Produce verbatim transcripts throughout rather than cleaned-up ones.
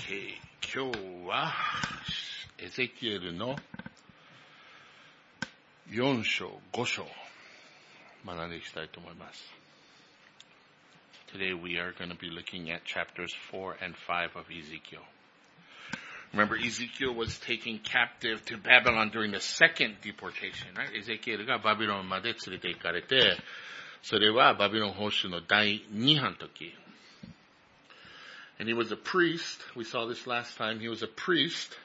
Okay. 今日はエゼキエルのよん章、ご章学んでいきたいと思います。Today we are going to be looking at chapters four and five of Ezekiel. Remember, Ezekiel was taken captive to Babylon during the second deportation, right? エゼキエルがバビロンまで連れて行かれて、それはバビロン捕囚の第二版の時。And he was a priest. We saw this last time. He was a priest.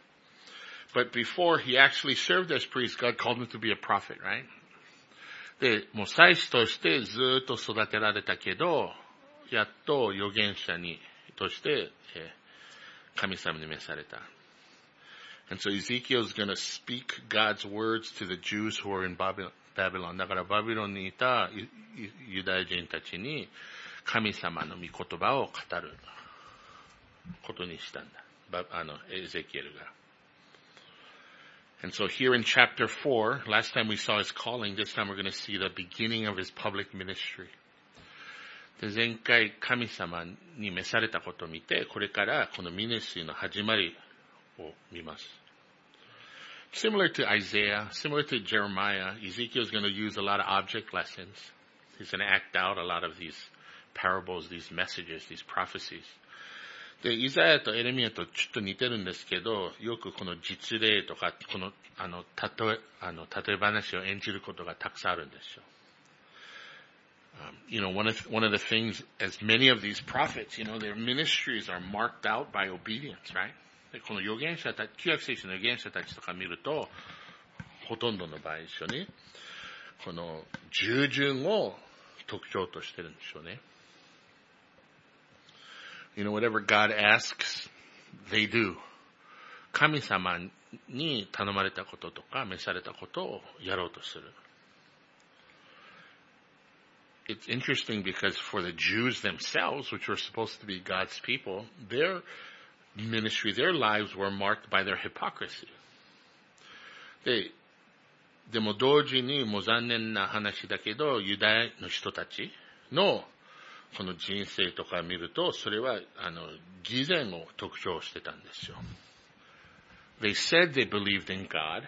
But before he actually served as priest, God called him to be a prophet, right? で、もう祭司としてずっと育てられたけど、やっと預言者に、として、えー、神様に召された。And so Ezekiel is going to speak God's words to the Jews who are in Babylon. だからバビロンにいたユダヤ人たちに神様の御言葉を語ることにしたんだ。あの、エゼキエルが。And so here in chapter four, last time we saw his calling, this time we're going to see the beginning of his public ministry. で、前回神様に召されたことを見て、これからこのミニストリーの始まりを見ます。Similar to Isaiah, similar to Jeremiah, Ezekiel is going to use a lot of object lessons. He's going to act out a lot of these parables, these messages, these prophecies. で、イザヤとエレミヤとちょっと似てるんですけど、よくこの実例とか、この、あの、例え、あの、例え話を演じることがたくさんあるんですよ。Um, you know, one of, one of the things, as many of these prophets, you know, their ministries are marked out by obedience, right? で、この預言者たち、旧約聖書の預言者たちとか見ると、ほとんどの場合一緒に、この従順を特徴としてるんでしょうね。You know, whatever God asks, they do. 神様に頼まれたこととか、召されたことをやろうとする。It's interesting because for the Jews themselves, which were supposed to be God's people, their ministry, their lives were marked by their hypocrisy. で、でも同時にもう残念な話だけど、ユダヤの人たちのこの人生とか見ると、それは、あの、偽善を特徴してたんですよ。They said they believed in God.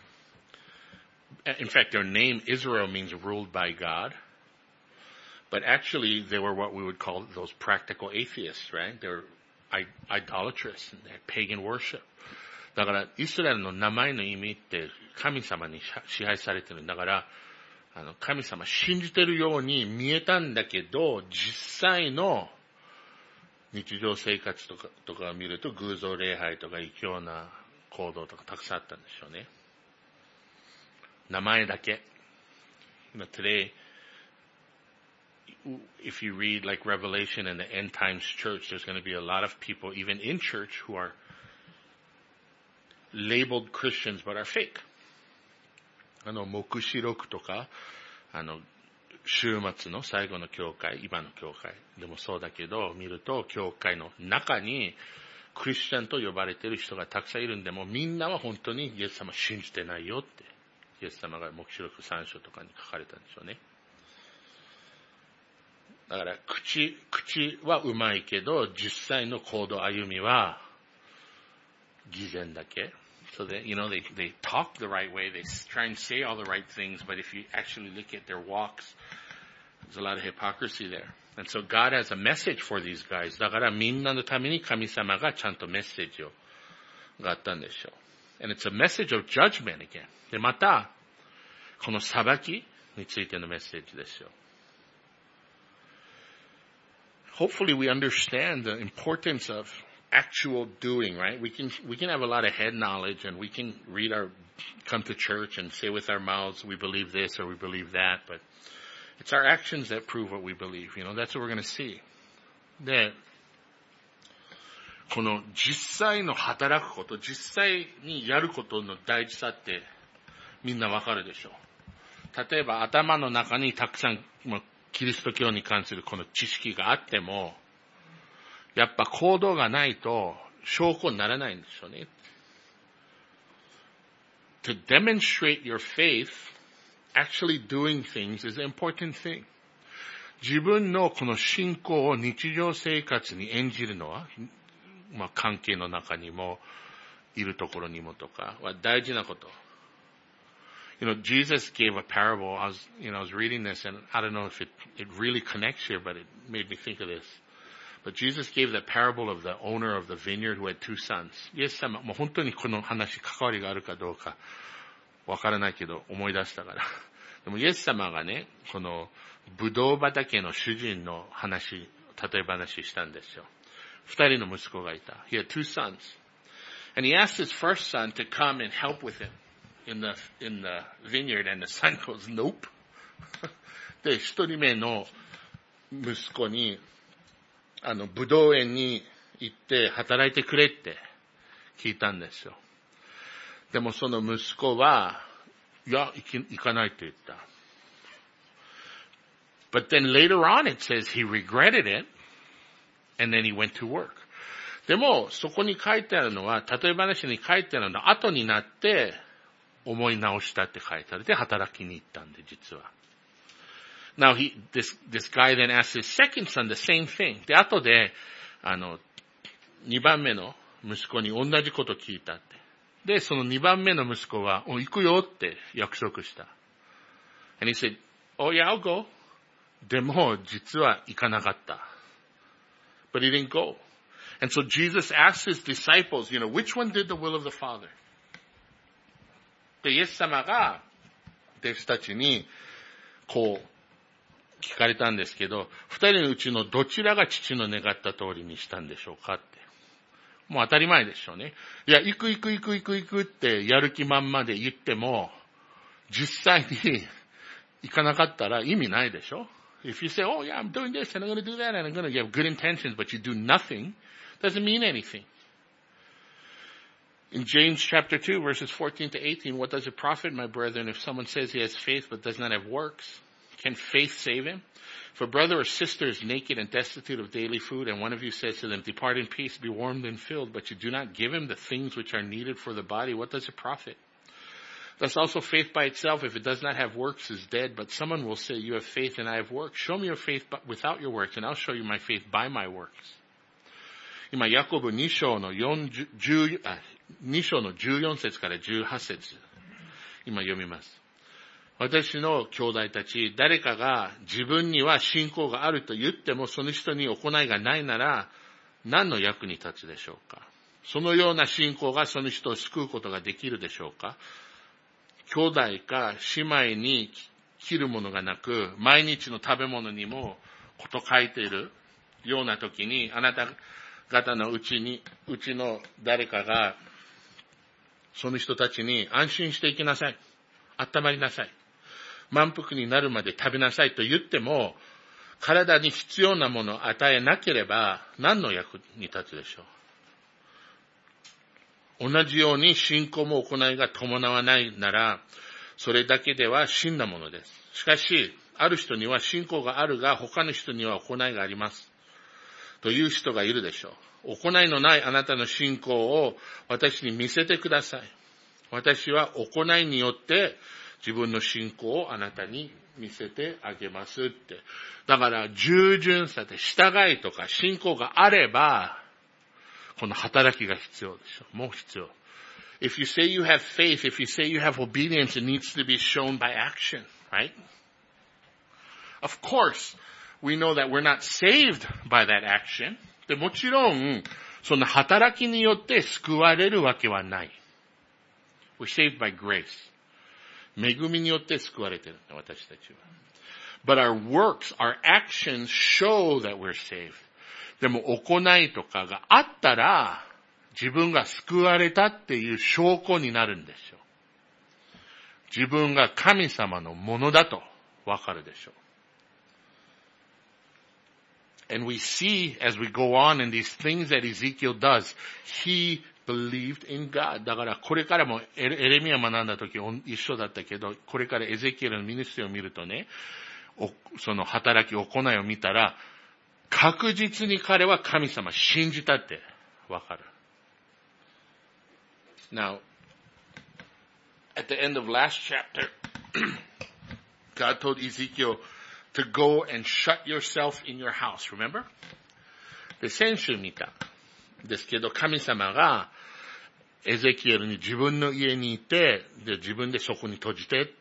In fact, their name Israel means ruled by God. But actually, they were what we would call those practical atheists, right? They're idolatrous and they're pagan worship. だから、イスラエルの名前の意味って神様に支配されてるんだから、あの、神様信じてるように見えたんだけど、実際の日常生活とか、とかを見ると偶像礼拝とか異教な行動とかたくさんあったんでしょうね。名前だけ。You know, today, if you read like Revelation and the End Times Church, there's going to be a lot of people, even in church, who are labeled Christians but are fake. あの、黙示録とか、あの、週末の最後の教会、今の教会でもそうだけど、見ると、教会の中に、クリスチャンと呼ばれている人がたくさんいるんで、もうみんなは本当にイエス様信じてないよって、イエス様が黙示録さん章とかに書かれたんでしょうね。だから、口、口はうまいけど、実際の行動歩みは、偽善だけ。So that, you know, they, they talk the right way, they try and say all the right things, but if you actually look at their walks, there's a lot of hypocrisy there. And so God has a message for these guys. だからみんなのために神様がちゃんとメッセージをがあったんでしょう。And it's a message of judgment again. で、また、この裁きについてのメッセージですよ。Hopefully we understand the importance of actual doing, right? We can, we can have a lot of head knowledge and we can read our, come to church and say with our mouths, we believe this or we believe that, but it's our actions that prove what we believe. You know, that's what we're going to see. で、この実際の働くこと、実際にやることの大事さってみんなわかるでしょう。例えば頭の中にたくさん、キリスト教に関するこの知識があっても、やっぱ行動がないと証拠にならないんですよね。To demonstrate your faith, actually doing things is an important thing. 自分のこの信仰を日常生活に演じるのはまあ、関係の中にも、いるところにもとかは大事なこと。You know, Jesus gave a parable. I was, you know, I was reading this, and I don't know if it, it really connects here, but it made me think of this. But Jesus gave the parable of the owner of the vineyard who had two sons. イエス様、もう本当にこの話関わりがあるかどうかわからないけど思い出したから。でもイエス様がね、このブドウ畑の主人の話、例え話したんですよ。二人の息子がいた。He had two sons. And he asked his first son to come and help with him in the, in the vineyard, and the son goes, nope. で、一人目の息子に、あの、ブドウ園に行って働いてくれって聞いたんですよ。でもその息子は、いや、行き、行かないって言った。But then later on it says he regretted it, and then he went to work. でも、そこに書いてあるのは、例え話に書いてあるのは、後になって思い直したって書いてある。で、働きに行ったんで、実は。Now, he, this, this guy then asked his second son the same thing. で、後で、あの、二番目の息子に同じこと聞いたって。で、その二番目の息子は、お、行くよって約束した。And he said, oh yeah, I'll go. でも、実は行かなかった。But he didn't go. And so Jesus asked his disciples, you know, which one did the will of the Father? で、イエス様が弟子たちにこう聞かれたんですけど、二人のうちのどちらが父の願った通りにしたんでしょうかって。もう当たり前でしょうね。いや、行く行く行く行く行くってやる気満々で言っても、実際に行かなかったら意味ないでしょ。If you say, oh yeah, I'm doing this and I'm going to do that and I'm going to have good intentions, but you do nothing, doesn't mean anything. In James chapter two, verses fourteen to eighteen, what does it profit, my brethren, if someone says he has faith but does not have works? Can faith save him? If a brother or sister is naked and destitute of daily food, and one of you says to them, depart in peace, be warmed and filled, but you do not give him the things which are needed for the body, what does it profit? Thus also faith by itself, if it does not have works, is dead. But someone will say, you have faith and I have works. Show me your faith without your works, and I'll show you my faith by my works. 今、ヤコブに章のよんじゅう、あ、に章のじゅうよん節からじゅうはち節。今読みます。私の兄弟たち、誰かが自分には信仰があると言っても、その人に行いがないなら、何の役に立つでしょうか。そのような信仰がその人を救うことができるでしょうか。兄弟か姉妹に切るものがなく、毎日の食べ物にもこと書いているような時に、あなた方のうちに、うちの誰かが、その人たちに安心していきなさい。温まりなさい。満腹になるまで食べなさいと言っても、体に必要なものを与えなければ何の役に立つでしょう。同じように信仰も行いが伴わないなら、それだけでは死んだものです。しかし、ある人には信仰があるが、他の人には行いがあります。という人がいるでしょう。行いのないあなたの信仰を私に見せてください。私は行いによって自分の信仰をあなたに見せてあげますって。だから、従順さで従いとか信仰があれば、この働きが必要でしょう。もう必要。If you say you have faith, if you say you have obedience, it needs to be shown by action, right? Of course, we know that we're not saved by that action. でもちろん、その働きによって救われるわけはない。We're saved by grace. 恵みによって救われているんだ、私たちは。But our works, our actions show that we're saved. でも行いとかがあったら、自分が救われたっていう証拠になるんですよ。自分が神様のものだとわかるでしょう。And we see as we go on in these things that Ezekiel does, he believed in God. だからこれからもエレミヤ学んだ時一緒だったけど、これからエゼキエルのミニストリーを見るとね、その働き、行いを見たら、確実に彼は神様信じたってわかる。Now, at the end of last chapter, God told Ezekiel to go and shut yourself in your house. Remember? で、先週見た。 ですけど、神様がエゼキエルに自分の家にいて、で、自分でそこに閉じてって。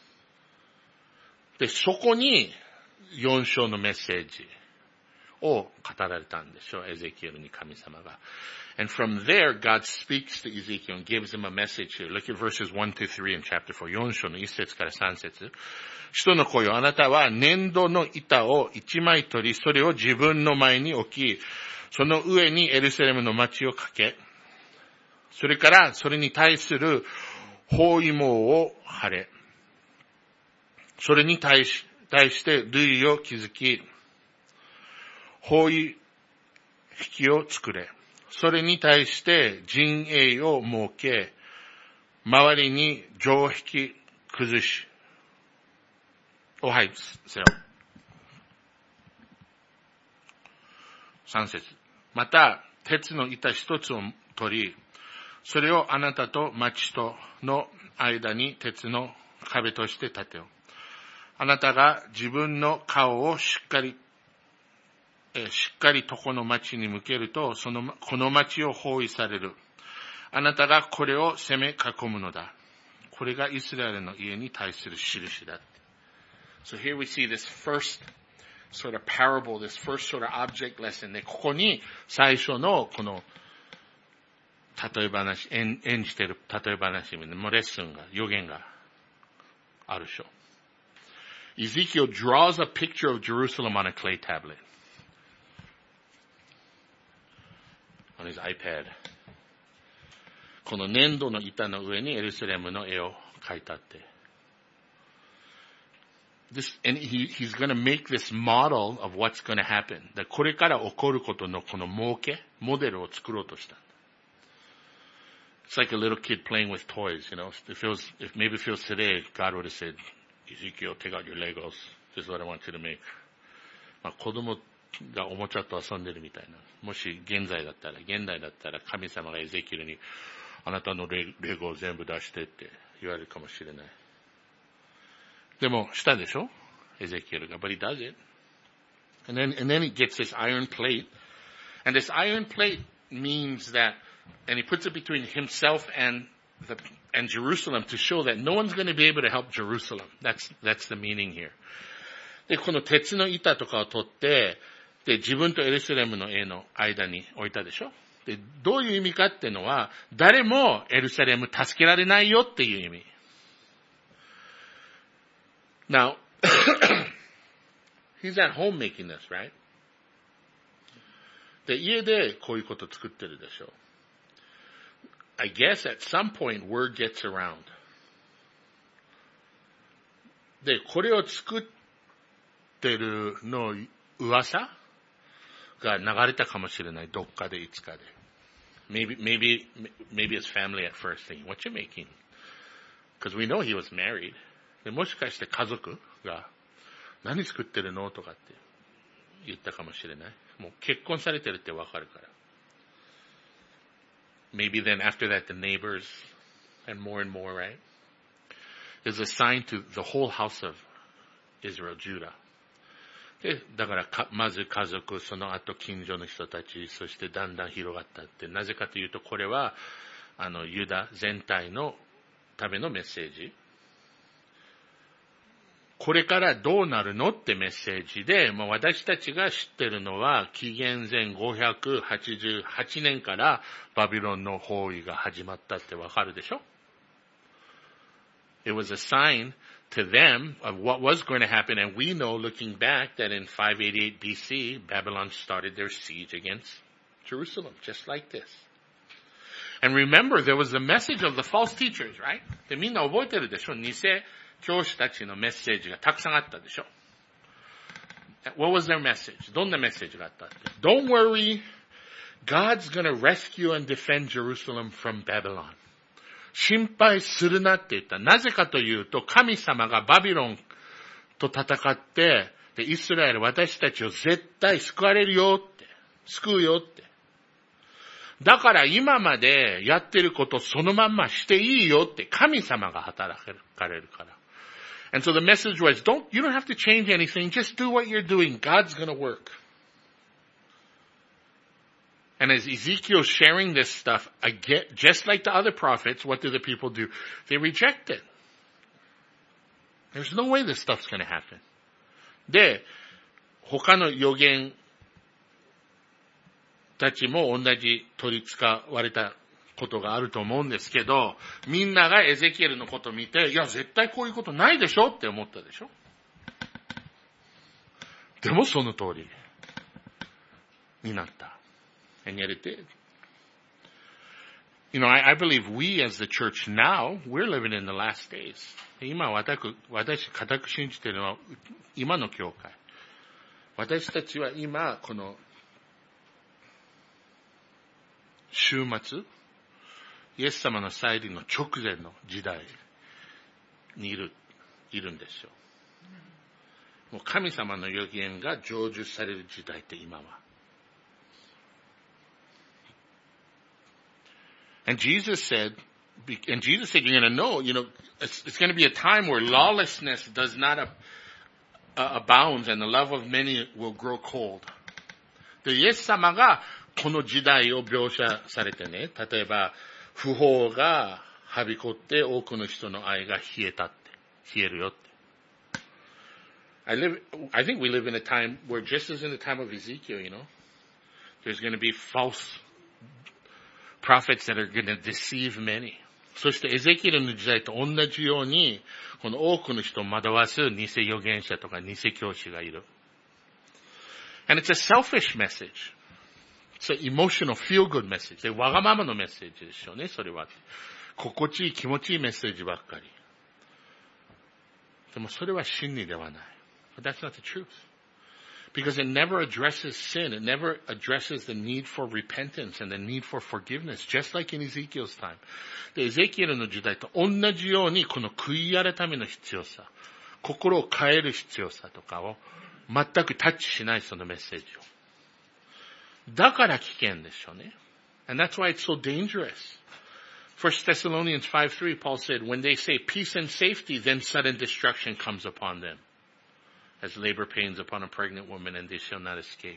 で、そこによん章のメッセージを語られたんでしょう、エゼキエルに神様が。And from there, God speaks to Ezekiel and gives him a message here. Look at verses one to three in chapter four. よん章のいち節からさん節。使徒の子よ、あなたは粘土の板を一枚取り、それを自分の前に置き、その上にエルサレムの町をかけ、それからそれに対する包囲網を張れ。それに対し、対して塁を築き、包囲壁を作れ。それに対して陣営を設け、周りに城壁崩し、をはいせよ。三節。また、鉄の板一つを取り、それをあなたと町との間に鉄の壁として立てよ。あなたが自分の顔をしっかりえしっかりとこの町に向けると、その、この町を包囲される。あなたがこれを攻め囲むのだ。これがイスラエルの家に対する印だ。So here we see this first sort of parable, this first sort of object lesson で、ここに最初のこの例え話、演, 演じている例え話のレッスンが、予言があるでしょ。Ezekiel draws a picture of Jerusalem on a clay tablet.On his iPad. この粘土の板の上にエルサレムの絵を描いたって。This, and he, he's going to make this model of what's going to happen. だこれから起こることのこの模型、モデルを作ろうとした。It's like a little kid playing with toys, you know. If it was, if maybe if it was today, God would have said, Ezekiel, take out your Legos. This is what I want you to make. まあ子供がおもちゃと遊んでるみたいな。もし現在だったら、現代だったら神様がエゼキエルにあなたのレゴを全部出してって言われるかもしれない。でもしたでしょエゼキエルが。But he does it. And then, and then he gets this iron plate. And this iron plate means that, and he puts it between himself and the, and Jerusalem to show that no one's going to be able to help Jerusalem. That's, that's the meaning here. で、この鉄の板とかを取って、で、自分とエルサレムの絵の間に置いたでしょ。で、どういう意味かっていうのは、誰もエルサレム助けられないよっていう意味。Now, he's at home making this, right? で、家でこういうこと作ってるでしょ。I guess at some point word gets around. で、これを作ってるの噂が流れたかもしれない。どっかでいつかで。Maybe, maybe, maybe his family at first thinking, what you making? Because we know he was married. でもしかして家族が何作ってるのとかって言ったかもしれない。もう結婚されてるってわかるから。Maybe then after that the neighbors and more and more, right? Is a sign to the whole house of Israel, Judah. で、だからか、まず家族、その後近所の人たち、そしてだんだん広がったって、なぜかというと、これは、あの、ユダ全体のためのメッセージ。これからどうなるのってメッセージで、まあ、私たちが知ってるのは、紀元前ごひゃくはちじゅうはちねんからバビロンの包囲が始まったってわかるでしょ？ It was a sign to them of what was going to happen, and we know, looking back, that in five eighty-eight B C, Babylon started their siege against Jerusalem, just like this. And remember, there was the message of the false teachers, right? で、みんな覚えてるでしょ？偽教師たちのメッセージがたくさんあったでしょ？ What was their message? どんなメッセージがあったって？ Don't worry, God's going to rescue and defend Jerusalem from Babylon. 心配するなって言った。なぜかというと、神様がバビロンと戦って、でイスラエル、私たちを絶対救われるよって、救うよって。だから今までやってることそのまんましていいよって神様が働かれるから。And so the message was, don't, you don't have to change anything, just do what you're doing. God's going to work. And as Ezekiel's sharing this stuff, again, just like the other prophets, what do the people do? They reject it. There's no way this stuff's going to happen. で、他の預言たちも同じ取り使われたことがあると思うんですけど、みんながエゼキエルのことを見て、いや、絶対こういうことないでしょって思ったでしょ。でもその通りになった。And yet it did. You know, I, I believe we as the church now, we're living in the last days. 今私、私、固く信じているのは、今の教会。私たちは今、この、週末、イエス様の再臨の直前の時代にいる、いるんですよ。もう神様の予言が成就される時代って今は。And Jesus said, and Jesus said, you're going to know, you know, it's, it's going to be a time where lawlessness does not ab- uh, abound and the love of many will grow cold. で、イエス様がこの時代を描写されてね、例えば、不法がはびこって多くの人の愛が冷えたって、冷えるよって。I live, I think we live in a time where just as in the time of Ezekiel, you know, there's going to be false prophets that are going to deceive many. そしてエゼキエルの時代と同じように、この多くの人を惑わす偽預言者とか偽教師がいる。And it's a selfish message. It's an emotional feel-good message. で、わがままのメッセージですよね、それは。心地いい、気持ちいいメッセージばっかり。でもそれは真理ではない。But that's not the truth. Because it never addresses sin. It never addresses the need for repentance and the need for forgiveness, just like in Ezekiel's time. で、エゼキエルの時代と同じように、この悔い改めの必要さ、心を変える必要さとかを全くタッチしないそのメッセージを。だから危険ですよね。And that's why it's so dangerous. First Thessalonians five three, Paul said, when they say peace and safety, then sudden destruction comes upon them. As labor pains upon a pregnant woman, and they shall not escape.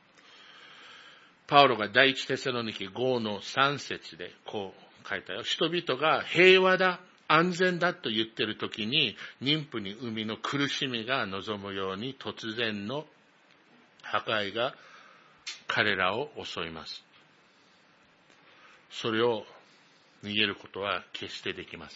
パウロが第一テサロニケごのさん節でこう書いたよ。人々が平和だ、安全だと言っているときに、妊婦に産みの苦しみが望むように突然の破壊が彼らを襲います。それを逃げることは決してできませ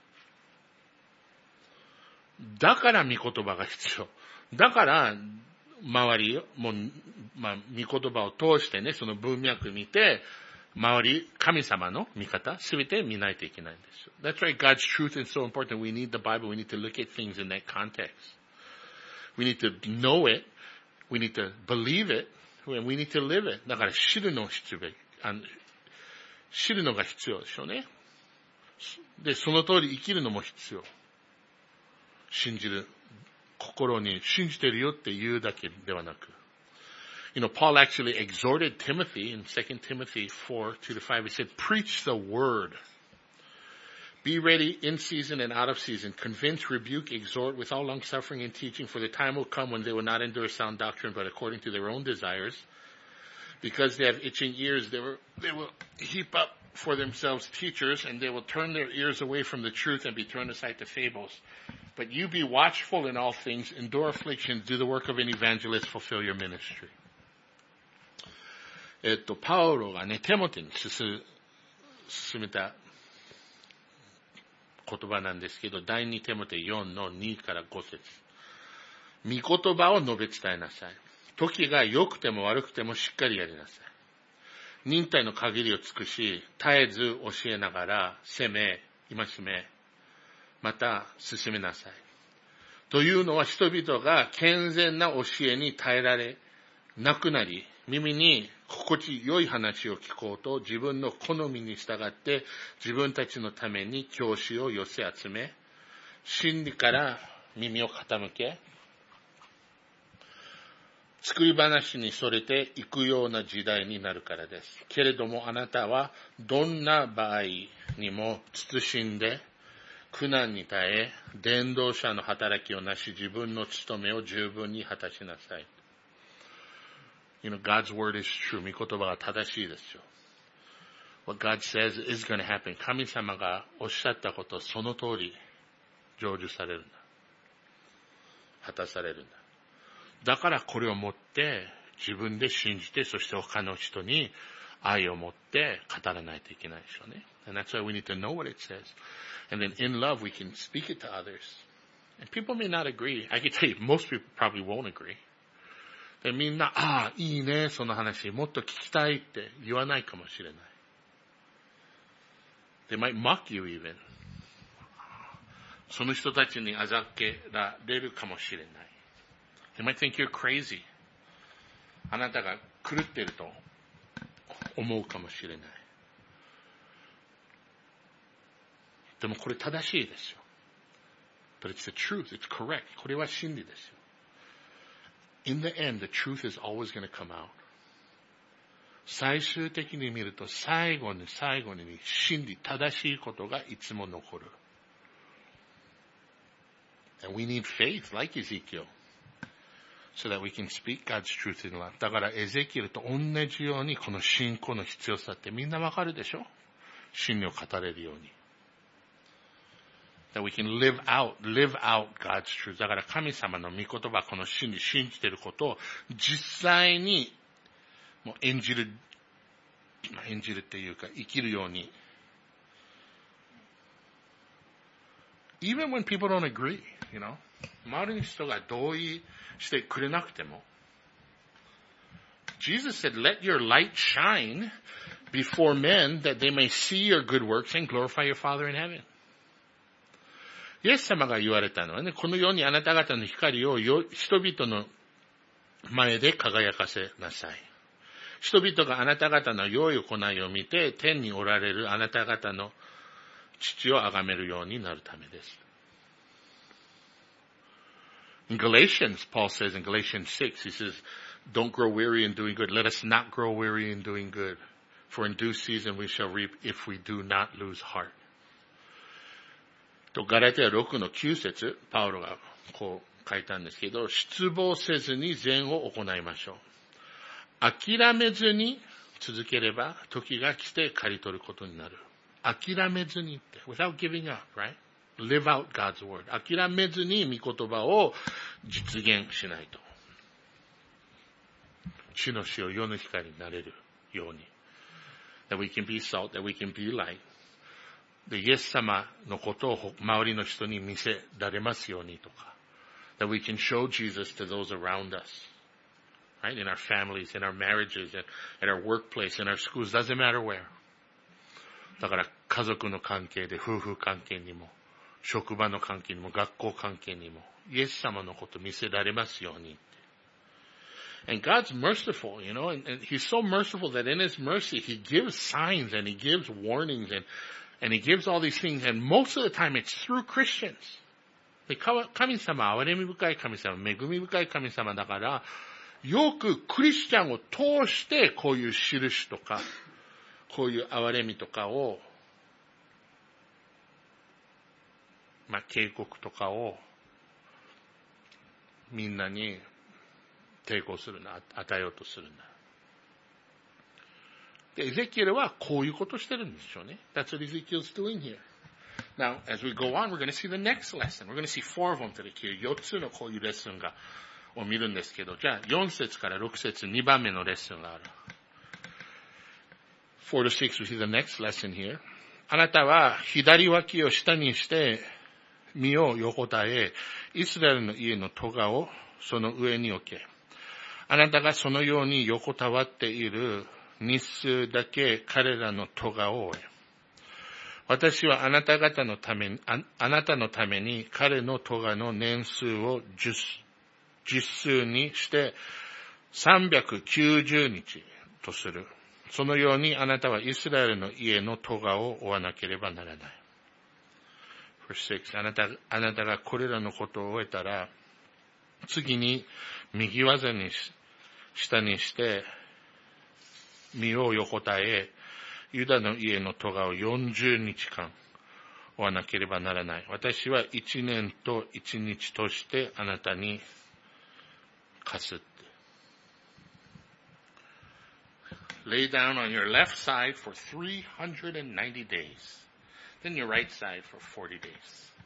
ん。だから御言葉が必要。だから、周りも、まあ、御言葉を通してね、その文脈見て、周り、神様の見方、すべて見ないといけないんですよ。That's why God's truth is so important. We need the Bible. We need to look at things in that context. We need to know it. We need to believe it. And we need to live it. だから知るの必要。あの知るのが必要でしょうね。で、その通り生きるのも必要。信じる。心に信じてるよって言うだけではなく。You know, Paul actually exhorted Timothy in Second Timothy four, two to five. He said, preach the word. Be ready in season and out of season. Convince, rebuke, exhort with all long suffering and teaching, for the time will come when they will not endure sound doctrine, but according to their own desires. Because they have itching ears, they will, they will heap up for themselves teachers, and they will turn their ears away from the truth and be turned aside to fables. But you be watchful in all things, endure affliction, do the work of an evangelist, fulfill your ministry. えっと、パウロがね、テモテに進めた言葉なんですけど、第二テモテよんのにからご節。御言葉を述べ伝えなさい。時が良くても悪くてもしっかりやりなさい。忍耐の限りを尽くし、絶えず教えながら、責め、戒め、また進めなさい。というのは人々が健全な教えに耐えられなくなり、耳に心地よい話を聞こうと自分の好みに従って自分たちのために教師を寄せ集め、真理から耳を傾け、作り話にそれていくような時代になるからです。けれどもあなたはどんな場合にも慎んで苦難に耐え、伝道者の働きをなし、自分の務めを十分に果たしなさい。 You know, God's word is true. 御言葉が正しいですよ。What God says is going to happen. 神様がおっしゃったこと、その通り成就されるんだ。果たされるんだ。だからこれを持って自分で信じて、そして他の人に愛を持って語らないといけないでしょうね。And that's why we need to know what it says. And then in love we can speak it to others. And people may not agree. I can tell you, most people probably won't agree. でみんな、ああ、いいね、その話、もっと聞きたいって言わないかもしれない。They might mock you even. その人たちにあざけられるかもしれない。They might think you're crazy. あなたが狂っていると思うかもしれない。でもこれ正しいですよ。But it's the truth. It's correct. これは真理ですよ。In the end, the truth is always going to come out. 最終的に見ると最後に最後に真理、正しいことがいつも残る。And we need faith, like Ezekiel, so that we can speak God's truth in love. だからエゼキエルと同じようにこの信仰の必要さってみんなわかるでしょ？真理を語れるように。That we can live out, live out God's truth. だから神様の御言葉、この真理、信じていることを実際にもう演じる、演じるっていうか生きるように。Even when people don't agree, you know, 周りの人が同意してくれなくても。Jesus said, let your light shine before men that they may see your good works and glorify your Father in heaven. イエス様が言われたのはね、この世にあなた方の光を人々の前で輝かせなさい。人々があなた方の良い行いを見て、天におられるあなた方の父を崇めるようになるためです。In Galatians, Paul says in Galatians six, he says, don't grow weary in doing good. Let us not grow weary in doing good. For in due season we shall reap if we do not lose heart. とガラテヤろくのきゅう節、パウロがこう書いたんですけど、失望せずに善を行いましょう。諦めずに続ければ時が来て刈り取ることになる。諦めずにって、without giving up, right? Live out God's word. 諦めずに御言葉を実現しないと。地の塩、世の光になれるように。That we can be salt, that we can be light. で、イエス様のことを周りの人に見せられますようにとか。That we can show Jesus to those around us. Right? In our families, in our marriages, in, in our workplace, in our schools, doesn't matter where. だから家族の関係で、夫婦関係にも、職場の関係にも、学校関係にも、イエス様のことを見せられますように。And God's merciful, you know, and, and He's so merciful that in His mercy, He gives signs and He gives warnings and, and He gives all these things. And most of the time, it's through Christians. で、神様は憐れみ深い神様、恵み深い神様だから、よくクリスチャンを通してこういう印とか、こういう憐れみとかを、まあ、警告とかをみんなに抵抗するな、与えようとするんだ。で、エゼキエルはこういうことしてるんでしょうね。That's what Ezekiel's doing here. Now, as we go on, we're going to see the next lesson. We're going to see four of them today. よっつのこういうレッスンがを見るんですけど、じゃあよん節からろく節、にばんめのレッスンがある。four to six, we see the next lesson here. あなたは左脇を下にして身を横たえ、イスラエルの家の咎をその上に置け。あなたがそのように横たわっている日数だけ彼らの咎を負え。私はあなた方のために、あ、あなたのために彼の咎の年数を実数にしてさんびゃくきゅうじゅうにちとする。そのようにあなたはイスラエルの家の咎を負わなければならない。Verse six、あなた、あなたがこれらのことを終えたら、次に右技に下にして身を横たえ、ユダの家の咎をよんじゅうにちかん負わなければならない。私はいちねんといちにちとしてあなたに課すって。 Lay down on your left side for three hundred ninety days. Then your right side for forty days.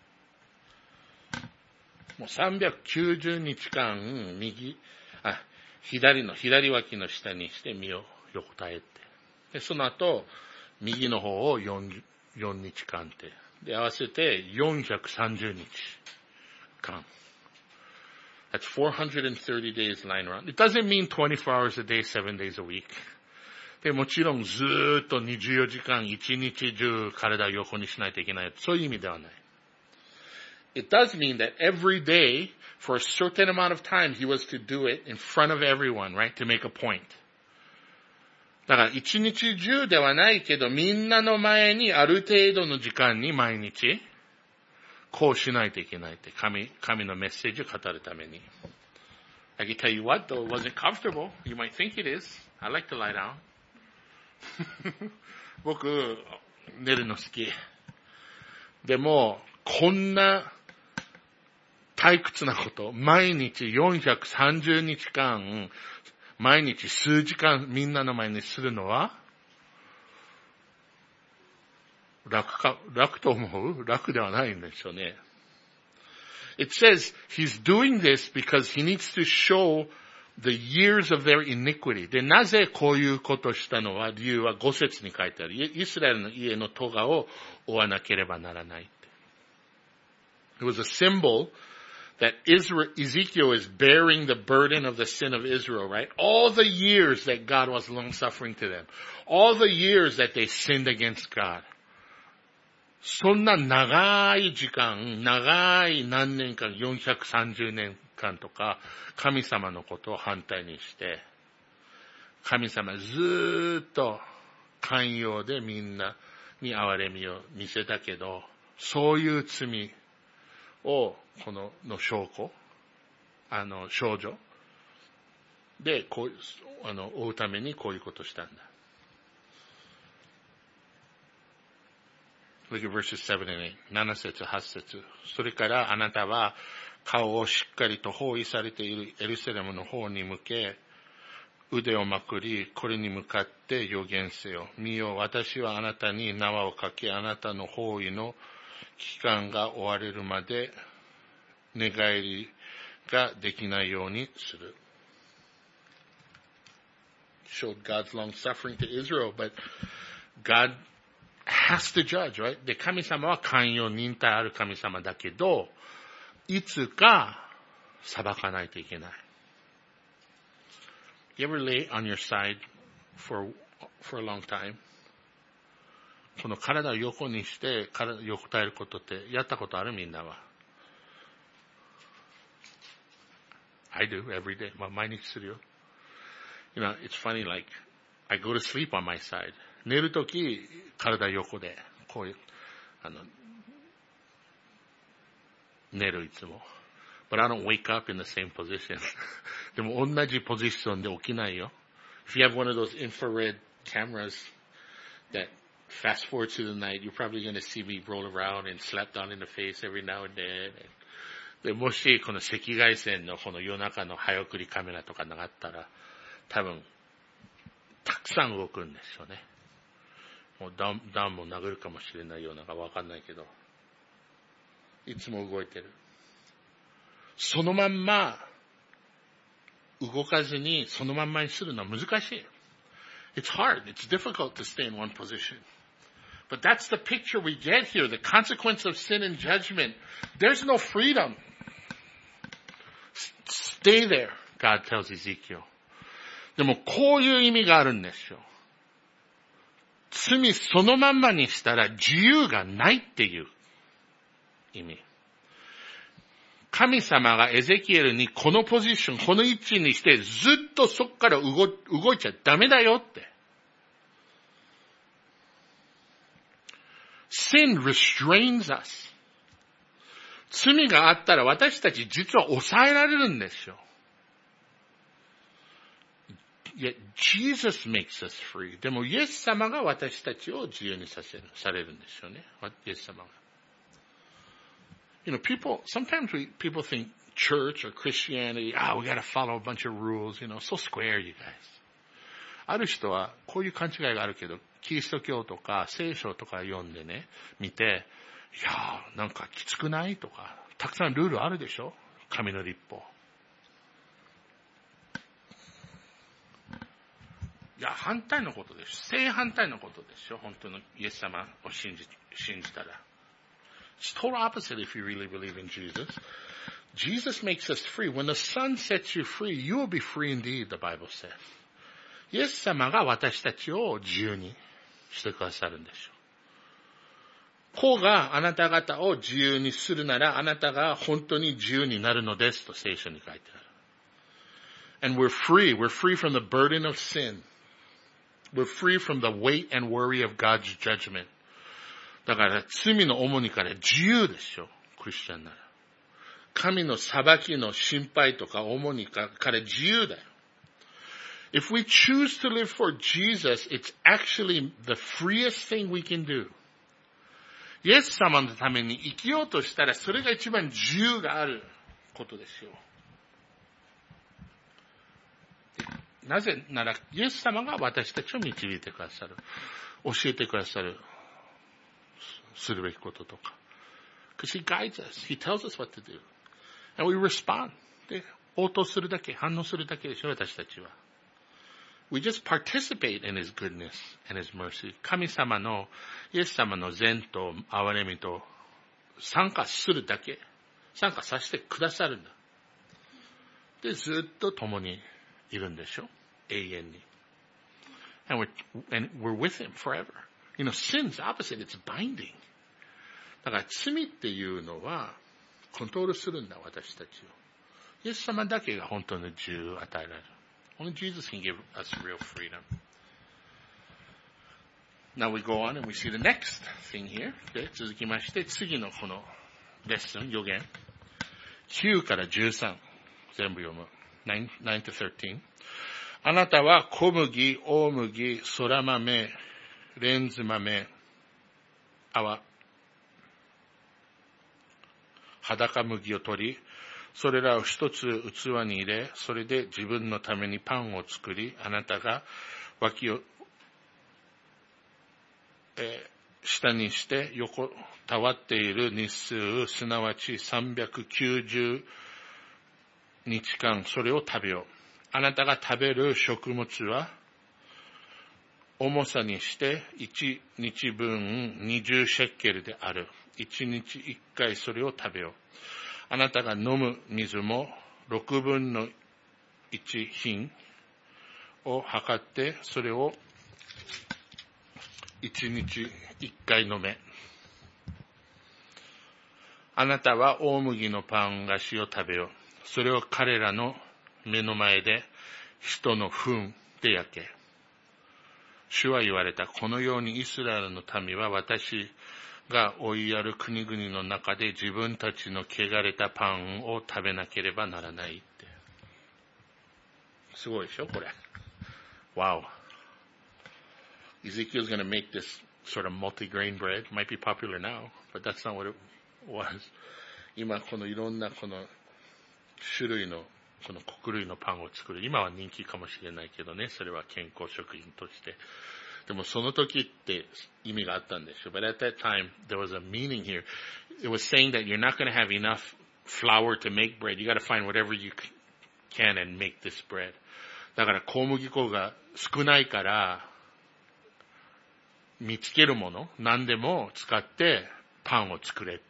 もうさんびゃくきゅうじゅうにちかん、右、あ、左の、左脇の下にして身を横たえて。で、その後、右の方をよん、よんにちかんって。で、合わせてよんひゃくさんじゅうにち間。That's four hundred thirty days lying around. It doesn't mean twenty-four hours a day, seven days a week. で、もちろんずーっとにじゅうよじかん一日中体を横にしないといけない。そういう意味ではない。It does mean that every day, for a certain amount of time, he was to do it in front of everyone, right? To make a point. だから一日中ではないけど、みんなの前にある程度の時間に毎日、こうしないといけないって、神、神のメッセージを語るために。I can tell you what, though, it wasn't comfortable. You might think it is. I like to lie down. 僕、寝るの好き。でも、こんな退屈なこと、毎日よんひゃくさんじゅうにちかん、毎日数時間みんなの前にするのは、楽か、楽と思う？楽ではないんですよね。It says he's doing this because he needs to show the years of their iniquity. で、なぜこういうことをしたのは、理由はご節に書いてある。イスラエルの家の咎を負わなければならない。It was a symbol that Israel, Ezekiel is bearing the burden of the sin of Israel, right? All the years that God was long suffering to them. All the years that they sinned against God. そんな長い時間、長い何年間、よんひゃくさんじゅうねんかんとか、神様のことを反対にして、神様ずーっと寛容でみんなに憐れみを見せたけど、そういう罪を、この、の証拠、あの、少女で、こう、あの、追うためにこういうことをしたんだ。Look at verses seven and eight. なな節、はち節。それからあなたは顔をしっかりと包囲されているエルサレムの方に向け、腕をまくり、これに向かって予言せよ。見よ、私はあなたに縄をかけ、あなたの包囲の期間が終われるまで寝返りができないようにする。Showed God's long suffering to Israel, but God has to judge, right? で、神様は寛容、忍耐ある神様だけど、いつか裁かないといけない。You ever lay on your side for, for a long time? この体を横にして、体を横たえることってやったことあるみんなは。I do, every day. まあ、毎日するよ。You know, it's funny, like, I go to sleep on my side. 寝るとき、体横で、こういう、あの、寝るいつも。But I don't wake up in the same position. でも同じポジションで起きないよ。If you have one of those infrared cameras that fast forward to the night, you're probably going to see me roll around and slap down in the face every now and then. で、もしこの赤外線のこの夜中の早送りカメラとかなかったら、多分、たくさん動くんですよね。もうダン、ダンも殴るかもしれないようなかわかんないけど、いつも動いてる。そのまんま、動かずに、そのまんまにするのは難しい。It's hard. It's difficult to stay in one position. But that's the picture we get here. The consequence of sin and judgment. There's no freedom. Stay there, God tells Ezekiel. でもこういう意味があるんですよ。罪そのまんまにしたら自由がないっていう意味。神様がエゼキエルにこのポジション、この位置にしてずっとそこから動、動いちゃダメだよって。Sin restrains us. 罪があったら私たち実は抑えられるんですよ。Yet Jesus makes us free. でもイエス様が私たちを自由にさせる、されるんですよね。イエス様が。You know, people, sometimes we, people think church or Christianity, ah, we got to follow a bunch of rules, you know, so square, you guys. ある人はこういう勘違いがあるけど、キリスト教とか聖書とか読んでね、見て、いやーなんかきつくないとか、たくさんルールあるでしょ、神の律法。いや、反対のことです。正反対のことですよ。本当のイエス様を信じ、信じたら。It's total opposite if you really believe in Jesus. Jesus makes us free. When the Son sets you free, you will be free indeed, the Bible says. イエス様が私たちを自由にしてくださるんでしょう。子があなた方を自由にするなら、あなたが本当に自由になるのですと聖書に書いてある。And we're free. We're free from the burden of sin.We're free from the weight and worry of God's judgment. だから罪の重荷から自由でしょ、クリスチャンなら。神の裁きの心配とか重荷から自由だよ。If we choose to live for Jesus, it's actually the freest thing we can do. イエス様のために生きようとしたら、それが一番自由があることですよ。なぜなら、イエス様が私たちを導いてくださる。教えてくださる。するべきこととか。Because He guides us. He tells us what to do. And we respond. で、応答するだけ、反応するだけでしょ、私たちは。We just participate in His goodness and His mercy. 神様の、イエス様の善と憐れみと参加するだけ。参加させてくださるんだ。で、ずっと共にいるんでしょ、永遠に。And we're, and we're with Him forever. You know, sin's opposite. It's binding. だから罪っていうのはコントロールするんだ、私たちを。イエス様だけが本当の自由を与えられる。Only Jesus can give us real freedom. Now we go on and we see the next thing here. で、続きまして、次のこのレッスン、予言。きゅうからじゅうさん。全部読む。nine, nine to thirteen. あなたは小麦、大麦、空豆、レンズ豆、泡、裸麦を取り、それらを一つ器に入れ、それで自分のためにパンを作り、あなたが脇を、えー、下にして横たわっている日数、すなわちさんびゃくきゅうじゅうにちかんそれを食べよう。あなたが食べる食物は重さにしていちにちぶんにじゅうシェッケルである。いちにちいっかいそれを食べよう。あなたが飲む水もろくぶんのいち品を測ってそれをいちにちいっかい飲め。あなたは大麦のパン菓子を食べよう。それを彼らの目の前で人の糞で焼け。主は言われた。このようにイスラエルの民は私が追いやる国々の中で自分たちの汚れたパンを食べなければならないって。すごいでしょこれ。Wow. Ezekiel's going to make this sort of multi-grain bread. Might be popular now, but that's not what it was. 今このいろんなこの種類のこの穀類のパンを作る。今は人気かもしれないけどね。それは健康食品として。でもその時って意味があったんでしょ。But at that time, there was a meaning here. It was saying that you're not going to have enough flour to make bread. You got to find whatever you can and make this bread. だから小麦粉が少ないから見つけるもの、何でも使ってパンを作れって。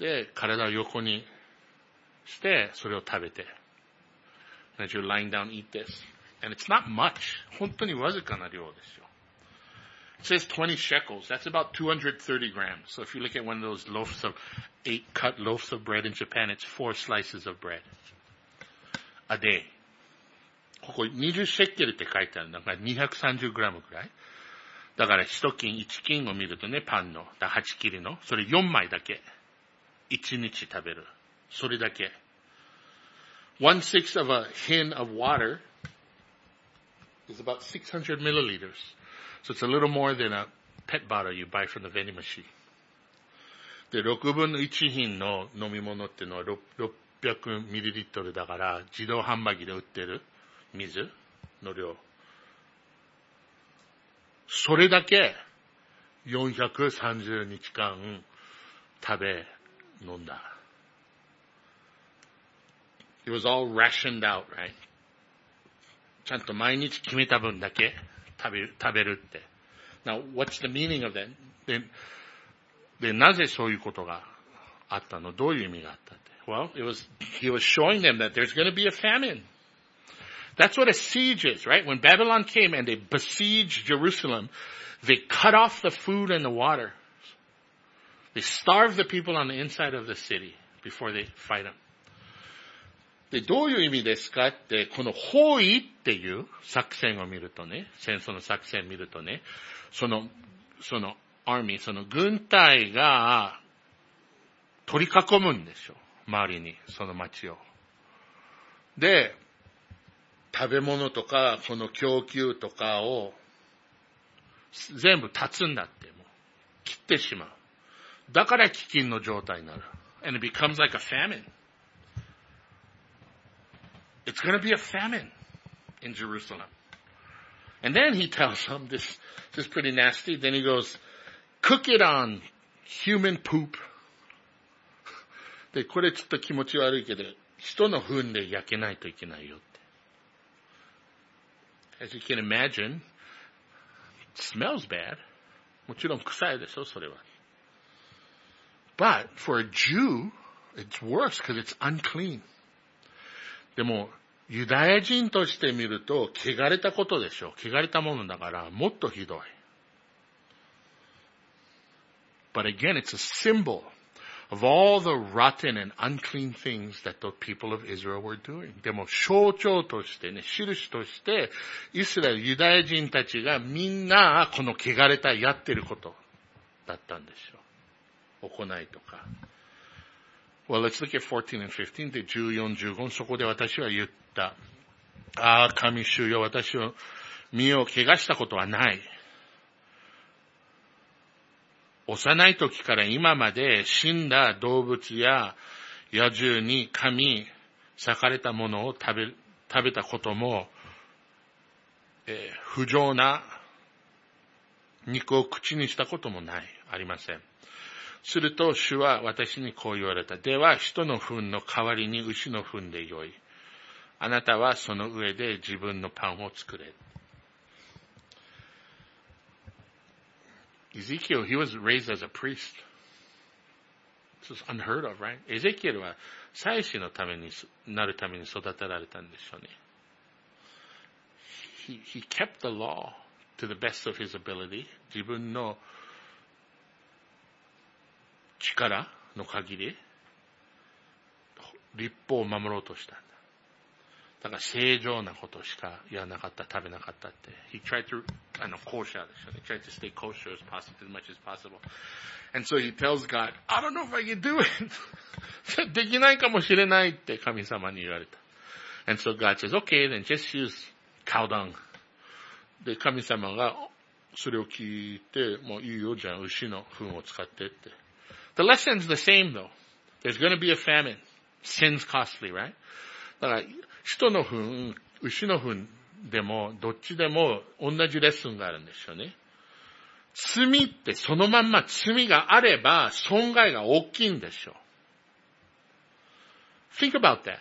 で、体を横にして、それを食べて。As you're lying down, eat this. And it's not much. 本当にわずかな量ですよ。It says twenty shekels. That's about two hundred thirty grams. So if you look at one of those loaves of, eight cut loaves of bread in Japan, it's four slices of bread a day. ここにじゅうシェッケルって書いてあるのがにひゃくさんじゅうグラムくらい。だから一斤、一斤を見るとね、パンの、はち切りの、それよんまいだけ。いちにち食べる。それだけ。One sixth of a hin of water is about six hundred milliliters. So it's a little more than a pet bottle you buy from the vending machine. で、ろくぶんのいち品の飲み物っていうのはろっぴゃくミリリットルだから、自動販売機で売ってる水の量。それだけよんひゃくさんじゅうにちかん食べ飲んだ。It was all rationed out, right? ちゃんと毎日決めた分だけ食べる、食べるって。Now, what's the meaning of that? で、で、なぜそういうことがあったの？どういう意味があったって。Well, it was, he was showing them that there's going to be a famine. That's what a siege is, right? When Babylon came and they besieged Jerusalem, they cut off the food and the water. They starved the people on the inside of the city before they fight them. で、どういう意味ですかって、この包囲っていう作戦を見るとね、戦争の作戦を見るとね、その、その、アーミー、その軍隊が取り囲むんでしょ。周りに、その町を。で、食べ物とか、この供給とかを、全部断つんだって、もう、切ってしまう。だから飢饉の状態になる。And it becomes like a famine. It's going to be a famine in Jerusalem. And then he tells them, this, this is pretty nasty. Then he goes, cook it on human poop. で、これちょっと気持ち悪いけど、人の糞で焼けないといけないよって。As you can imagine, it smells bad. もちろん臭いでしょ、それは。But for a Jew, it's worse because it's unclean. でも、ユダヤ人として見ると、汚れたことでしょ。汚れたものだから、もっとひどい。But again, it's a symbol of all the rotten and unclean things that the people of Israel were doing. でも、象徴としてね、印として、イスラエル、ユダヤ人たちがみんな、この汚れたやってることだったんでしょう。行いとか。Well, let's look at fourteen and fifteen でじゅうよん、じゅうご、そこで私は言った。ああ、神主よ、私は身を怪我したことはない。幼い時から今まで死んだ動物や野獣に噛み裂かれたものを食べ、食べたことも、えー、不浄な肉を口にしたこともない、ありません。すると主は私にこう言われた。では人の糞の代わりに牛の糞でよい。あなたはその上で自分のパンを作れ。Ezekiel, he was raised as a priest. This is unheard of, right? エゼキエルは祭司のためになるために育てられたんでしょうね。He, he kept the law to the best of his ability. 自分の力の限り、律法を守ろうとしたんだ。だから正常なことしかやらなかった、食べなかったって。He tried to, あの、kosher でしょ。He tried to stay kosher as possible, as much as possible. And so he tells God, I don't know if I can do it. できないかもしれないって神様に言われた。And so God says, okay, then just use cow dung. で、神様がそれを聞いて、もういいよ、じゃあ牛の糞を使ってって。The lesson's the same though. There's going to be a famine. Sin's costly, right? だから、人の糞、牛の糞でも、どっちでも同じレッスンがあるんですよね。罪ってそのまんま罪があれば損害が大きいんでしょう。Think about that.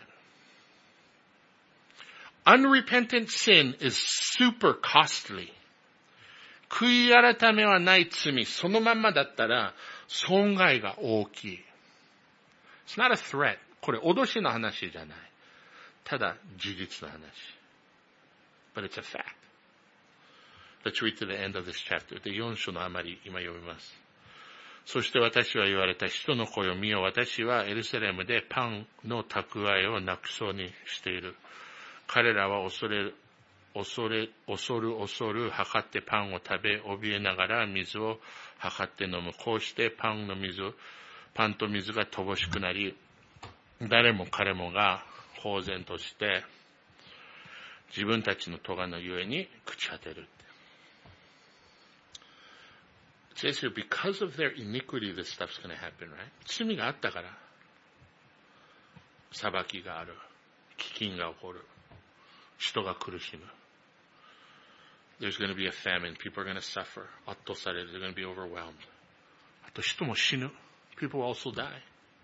Unrepentant sin is super costly. 悔い改めはない罪、そのまんまだったら損害が大きい。It's not a threat. これ脅しの話じゃない。ただ事実の話。But it's a fact. Let's read to the end of this chapter. で、よん章のあまり今読みます。そして私は言われた。人の子よ見よ。私はエルサレムでパンの蓄えをなくそうにしている。彼らは恐れる、恐れ、恐る恐る測ってパンを食べ、怯えながら水を測って飲む。こうしてパンの水、パンと水が乏しくなり、誰も彼もが呆然として自分たちの咎のゆえに朽ち果てる。It says here, because of their iniquity, this stuff's going to happen, right? 罪があったから裁きがある。飢饉が起こる。 人が苦しむ。There's going to be a famine. People are going to suffer. 圧倒される。They're going to be overwhelmed. あと人も死ぬ。People will also die.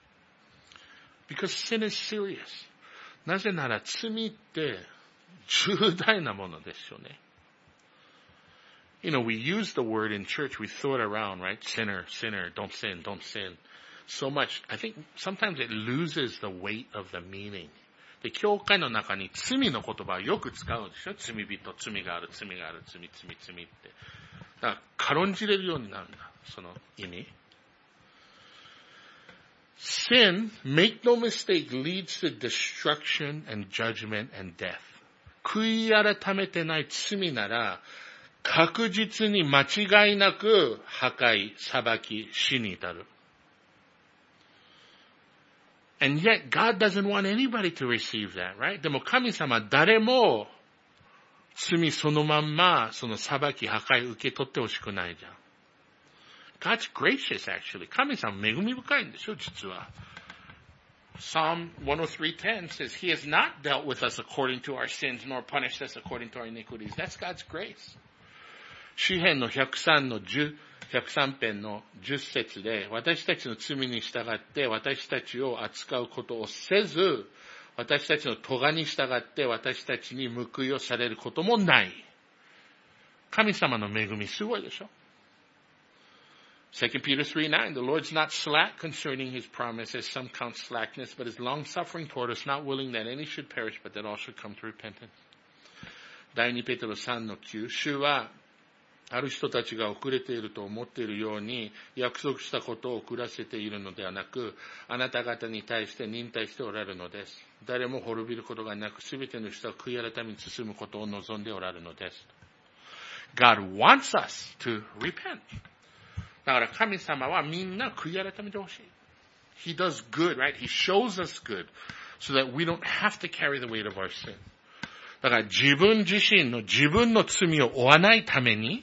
Because sin is serious. なぜなら罪って重大なものですよね。You know, we use the word in church, we throw it around, right? Sinner, sinner, don't sin, don't sin. So much, I think sometimes it loses the weight of the meaning. で、教会の中に罪の言葉をよく使うでしょ？罪人、罪がある、罪がある、罪、罪、罪って。だから軽んじれるようになるんだ、その意味。Sin, make no mistake, leads to destruction and judgment and death. 悔い改めてない罪なら、確実に間違いなく破壊、裁き、死に至る。And yet God doesn't want anybody to receive that, right? でも神様誰も罪そのまんまその裁き、破壊受け取ってほしくないじゃん。God's gracious actually. 神様恵み深いんでしょ、実は。Psalm one oh three ten says, He has not dealt with us according to our sins, nor punished us according to our iniquities. That's God's grace. 詩編のひゃくさんのじゅう、ひゃくさん編のじゅっ節で、私たちの罪に従って私たちを扱うことをせず、私たちの咎に従って私たちに報いをされることもない。神様の恵みすごいでしょ。Second Peter three nine, the Lord's not slack concerning his promise, as some count slackness, but is long-suffering toward us, not willing that any should perish, but that all should come to repentance. 第二ペテロさんのきゅう、主はある人たちが遅れていると思っているように約束したことを遅らせているのではなく、あなた方に対して忍耐しておられるのです。誰も滅びることがなく、すべての人は悔い改めに進むことを望んでおられるのです。God wants us to repent. だから神様はみんな悔い改めてほしい。He does good, right? He shows us good so that we don't have to carry the weight of our sin. だから自分自身の自分の罪を負わないために、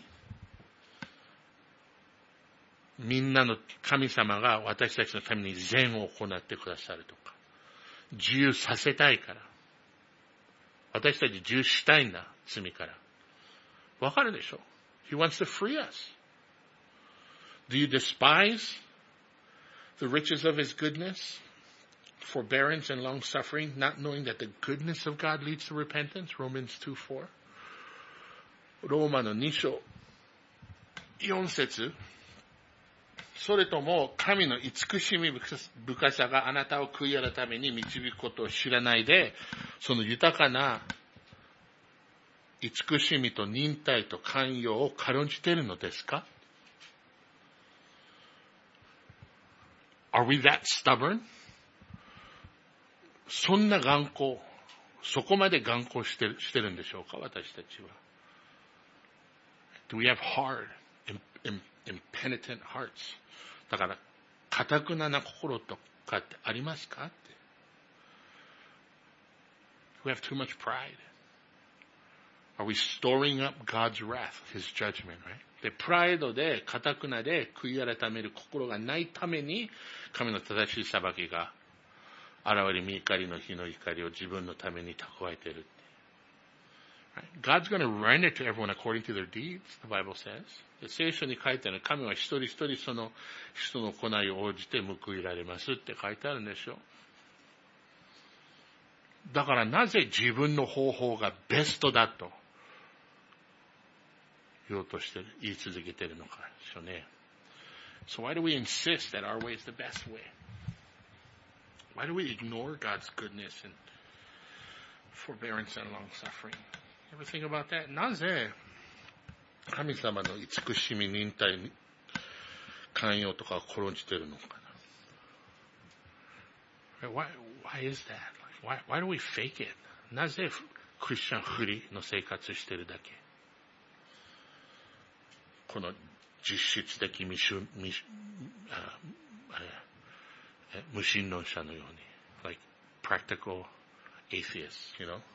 みんなの神様が私たちのために善を行ってくださるとか、自由させたいから、私たち自由したいんだ、罪から。わかるでしょ？ He wants to free us. Do you despise the riches of His goodness, forbearance and long suffering, not knowing that the goodness of God leads to repentance? Romans two four. ローマのに章よん節。それとも神の慈しみ深さがあなたを悔い改めに導くことを知らないで、その豊かな慈しみと忍耐と寛容を軽んじているのですか？ Are we that stubborn? そんな頑固、そこまで頑固してる、してるんでしょうか、私たちは。Do we have hard, impenitent hearts? だから、堅くなな心とかってありますかって。We have too much pride. Are we storing up God's wrath, His judgment, right? で、プライドで、堅くなで悔い改める心がないために、神の正しい裁きが現れ、御怒りの日の怒りを自分のために蓄えている。Right? God's going to render to everyone according to their deeds, the Bible says. 聖書に書いてある神は一人一人その人の行いを応じて報いられますって書いてあるんでしょ。だからなぜ自分の方法がベストだと言おうとして言い続けているのかでしょうね。So why do we insist that our way is the best way? Why do we ignore God's goodness and forbearance and long suffering? Ever think about that? なぜ神様の慈しみ、忍耐、寛容とかを転んじているのかな。Why, why is that? Why, why do we fake it? なぜクリスチャンフリーの生活しているだけ？この実質的未信未あ無神論者のように、like practical atheists, you know?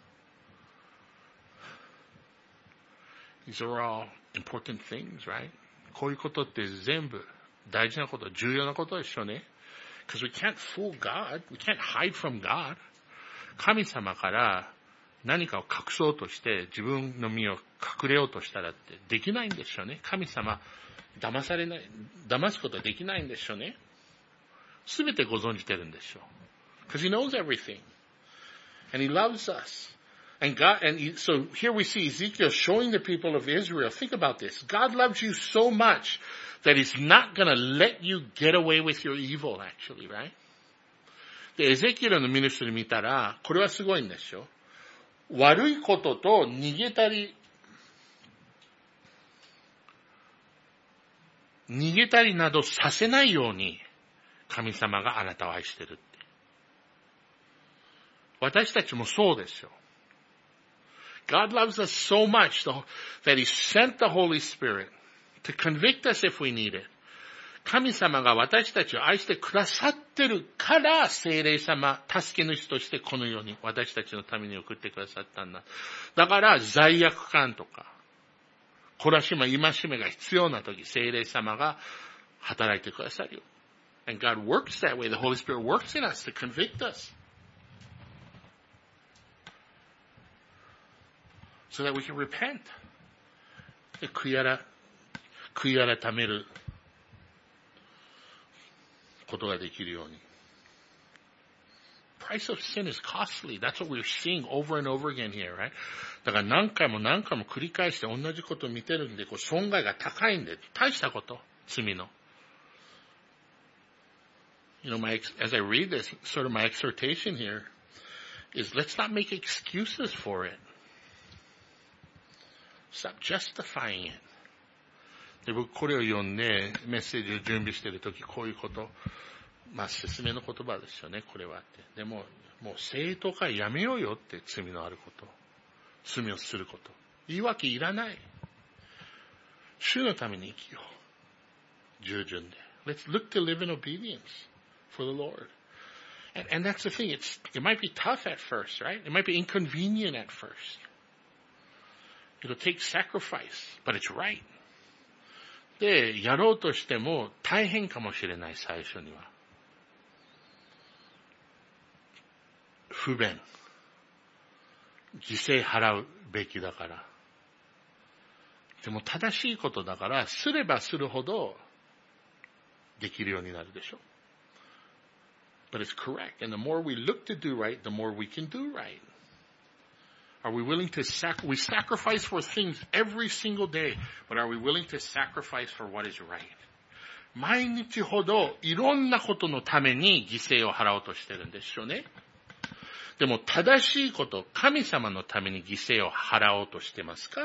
These are all important things, right? こういうことって全部大事なこと、重要なことですよね。Because we can't fool God. We can't hide from God. 神様から何かを隠そうとして自分の身を隠れようとしたらってできないんでしょうね。神様、騙されない、騙すことはできないんでしょうね。すべてご存じてるんでしょう。Because He knows everything. And He loves us. And God, and he, so here we see Ezekiel showing the people of Israel, think about this. God loves you so much that He's not going to let you get away with your evil, actually, right? で、エゼキエルのミニストリー見たら、これはすごいんですよ。悪いことと逃げたり、逃げたりなどさせないように、神様があなたを愛してるって。私たちもそうですよ。God loves us so much that He sent the Holy Spirit to convict us if we need it. 神様が私たちを愛してくださってるから聖霊様、助け主としてこの世に私たちのために送ってくださったんだ。だから罪悪感とか、懲らしめ、戒めが必要な時、聖霊様が働いてくださるよ。And God works that way. The Holy Spirit works in us to convict us. So that we can repent. 悔い改、悔い改めることができるように。Price of sin is costly. That's what we're seeing over and over again here, right? だから何回も何回も繰り返して同じことを見てるんで、こう損害が高いんで、大したこと、罪の。You know, my, as I read this, sort of my exhortation here is let's not make excuses for it. Stop justifying it. で、僕これを読んでメッセージを準備しているとき、こういうこと、まあ、勧めの言葉ですよね、これはって。でも、もう正当化やめようよって、罪のあること。罪をすること。言い訳いらない。主のために生きよう。従順で。Let's look to live in obedience for the Lord. And, and that's the thing. It's, it might be tough at first, right? It might be inconvenient at first. It'll take sacrifice, but it's right. で、やろうとしても大変かもしれない、最初には。不便。犠牲払うべきだから。でも正しいことだから、すればするほどできるようになるでしょ。But it's correct. And the more we look to do right, the more we can do right. Are we willing to sac- we sacrifice for things every single day, but are we willing to sacrifice for what is right? 毎日ほどいろんなことのために犠牲を払おうとしてるんでしょうね。でも正しいこと、神様のために犠牲を払おうとしてますかって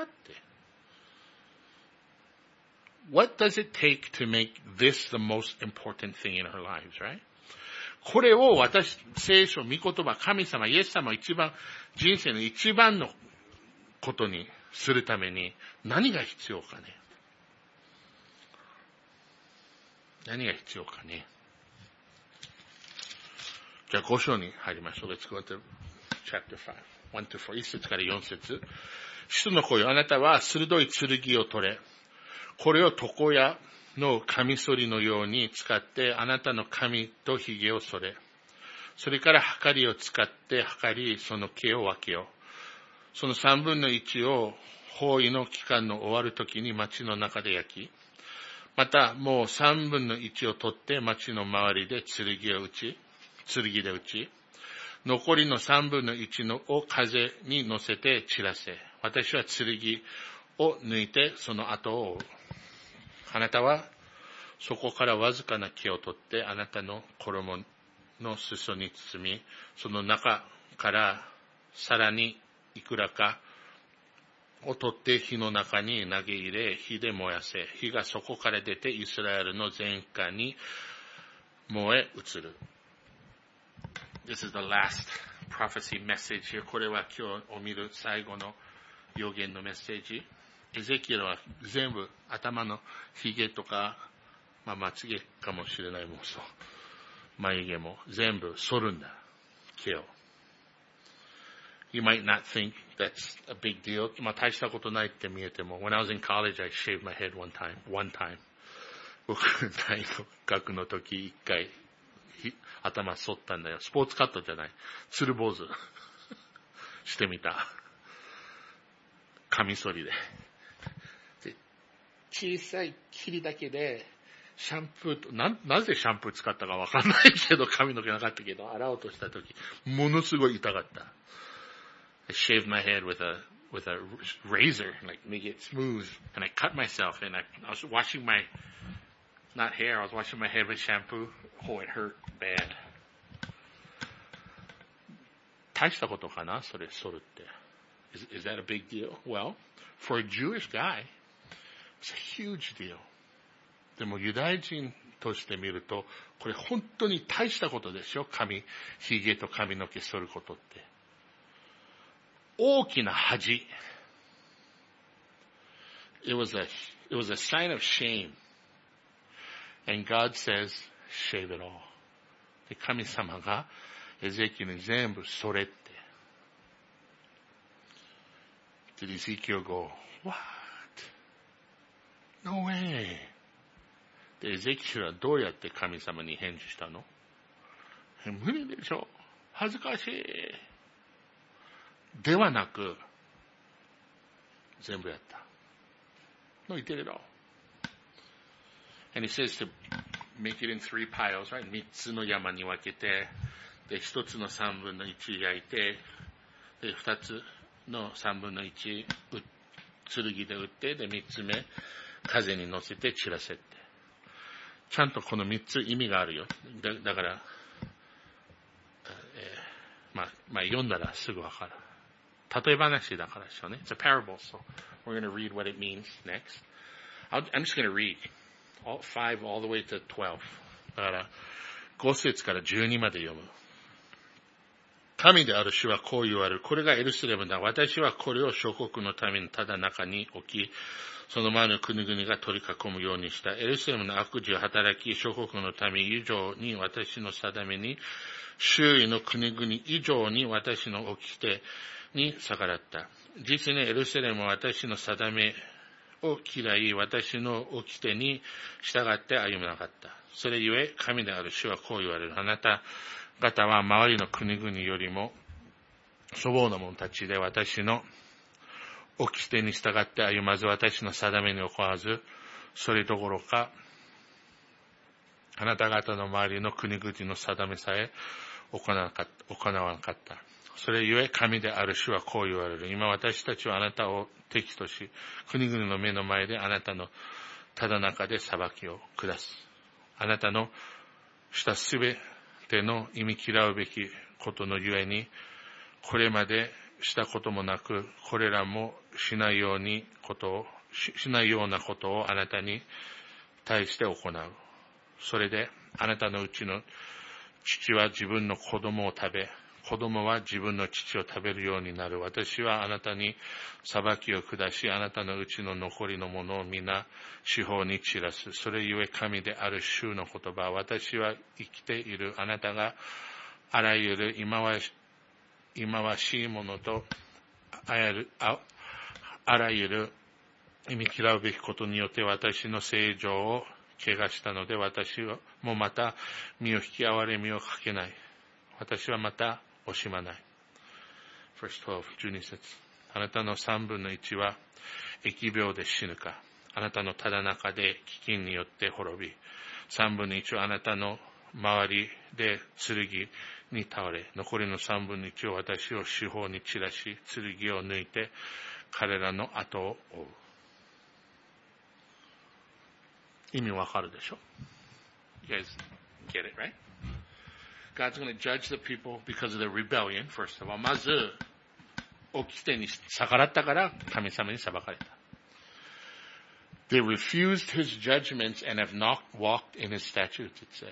。What does it take to make this the most important thing in our lives, right? これを私、聖書、御言葉、神様、イエス様を一番、人生の一番のことにするために何が必要かね。何が必要かね。じゃあご章に入りましょう。Let's go to chapter five. one to four. 一節から四節。主の声、あなたは鋭い剣を取れ。これを床屋のカミソリのように使ってあなたの髪と髭を剃れ。それからはかりを使ってはかり、その毛を分けよう。その三分の一を包囲の期間の終わるときに町の中で焼き、またもう三分の一を取って町の周りで剣を打ち、剣で打ち、残りの三分の一のを風に乗せて散らせ。私は剣を抜いてその後を追う。あなたはそこからわずかな毛を取ってあなたの衣の裾に包み、その中からさらにいくらかを取って火の中に投げ入れ、火で燃やせ。火がそこから出てイスラエルの全家に燃え移る。This is the last prophecy message here. これは今日お見る最後の予言のメッセージ。エゼキエルは全部頭のひげとか、まあ、まつげかもしれないもんそう。眉毛も全部剃るんだ。毛を。You might not think that's a big deal. まあ大したことないって見えても。When I was in college, I shaved my head one time. One time. 僕、大学の時一回、頭剃ったんだよ。スポーツカットじゃない。つる坊主。 してみた。カミソリで。で小さい霧だけで、シャンプーと、な、なぜシャンプー使ったかわかんないけど、髪の毛なかったけど、洗おうとしたとき、ものすごい痛かった。I shaved my head with a, with a razor, like make it smooth. And I cut myself and I, I was washing my, not hair, I was washing my head with shampoo. Oh, it hurt bad. 大したことかなそれ、剃るって。Is, is that a big deal? Well, for a Jewish guy, it's a huge deal. でもユダヤ人として見ると、これ本当に大したことでしょ髪、髭と髪の毛剃ることって。大きな恥。It was a, it was a sign of shame. And God says, shave it all. で、神様がエゼキエルに全部剃れって。Did Ezekiel go, what? No way. で、エゼキエルはどうやって神様に返事したの？無理でしょ。恥ずかしい。ではなく、全部やった。No, he did it all. And he says to make it in three piles, right? 三つの山に分けて、で、一つの三分の一焼いて、で、二つの三分の一、剣で打って、で、三つ目、風に乗せて散らせって。ちゃんとこの三つ意味があるよ。だ, だから、えー、まあ、まあ、読んだらすぐわかる。例え話だからでしょうね。It's a parable, so we're going to read what it means next. I'll, I'm just going to read all five all the way to twelve. だから、ご節からじゅうにまで読む。神である主はこう言われる。これがエルサレムだ。私はこれを諸国の民のただ中に置き、その前の国々が取り囲むようにした。エルサレムの悪事を働き、諸国の民以上に私の定めに、周囲の国々以上に私の掟に逆らった。実にエルサレムは私の定めを嫌い、私の掟に従って歩まなかった。それゆえ、神である主はこう言われる。あなた方は周りの国々よりも粗暴な者たちで私の掟に従って歩まず、私の定めに行わず、それどころか、あなた方の周りの国々の定めさえ行わなかった。行わなかった。それゆえ神である主はこう言われる。今私たちはあなたを敵とし、国々の目の前であなたのただ中で裁きを下す。あなたのしたすべての忌み嫌うべきことのゆえに、これまでしたこともなく、これらもしないようにことをし、しないようなことをあなたに対して行う。それであなたのうちの父は自分の子供を食べ、子供は自分の父を食べるようになる。私はあなたに裁きを下し、あなたのうちの残りのものを皆四方に散らす。それゆえ神である主の言葉、私は生きている。あなたがあらゆる忌まわし、忌まわしいものとあらゆる、あ、あらゆる忌み嫌うべきことによって私の聖状を怪我したので、私もまた身を引き憐れみをかけない。私はまた惜しまない。Verse twelve、じゅうに節。あなたの三分の一は疫病で死ぬか。あなたのただ中で飢饉によって滅び。三分の一はあなたの周りで剣に倒れ。残りの三分の一を私を四方に散らし、剣を抜いて彼らの後を追う。意味わかるでしょ？ You guys get it, right? God's going to judge the people because of their rebellion, first of all. まず、掟に逆らったから神様に裁かれた。They refused his judgments and have not walked in his statutes, it said.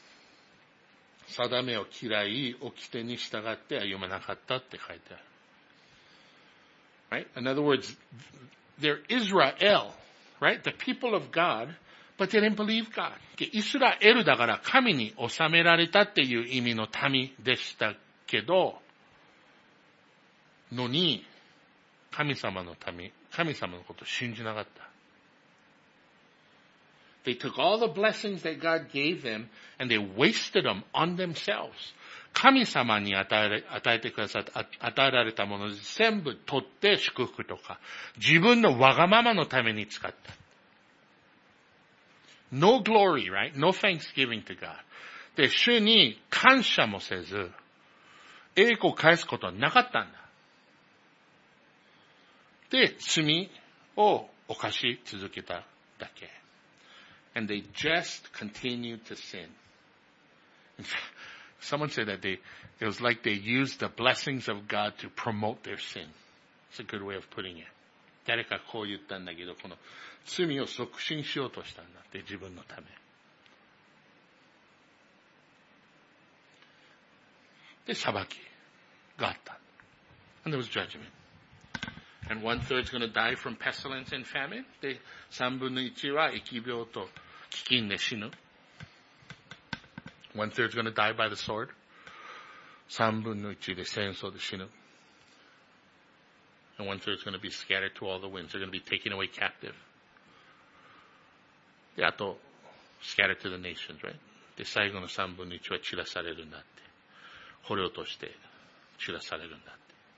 定めを嫌い、掟に従って歩まなかったって書いてある。Right? In other words, they're Israel, right? The people of God.But they didn't believe God. イスラエルだから神に収められたっていう意味の民でしたけど、のに、神様の民、神様のことを信じなかった。 They took all the blessings that God gave them and they wasted them on themselves. 神様に与えれ、与えてくださった、与えられたものを全部取って祝福とか、自分のわがままのために使った。No glory, right? No thanksgiving to God. で、主に感謝もせず、栄光を返すことはなかったんだ。で、罪を犯し続けただけ。And they just continued to sin. Someone said that they, it was like they used the blessings of God to promote their sin. It's a good way of putting it. 誰かこう言ったんだけど、この罪を促進しようとしたんだって、自分のため。で、裁きがあった。And there was judgment. And one third is going to die from pestilence and famine. で、三分の一は疫病と飢饉で死ぬ。One third is going to die by the sword. 三分の一で戦争で死ぬ。And one third is going to be scattered to all the winds. They're going to be taken away captive. で、あと、scattered to the nations, right? で、最後の三分の一は散らされるんだって。捕虜として散らされるんだって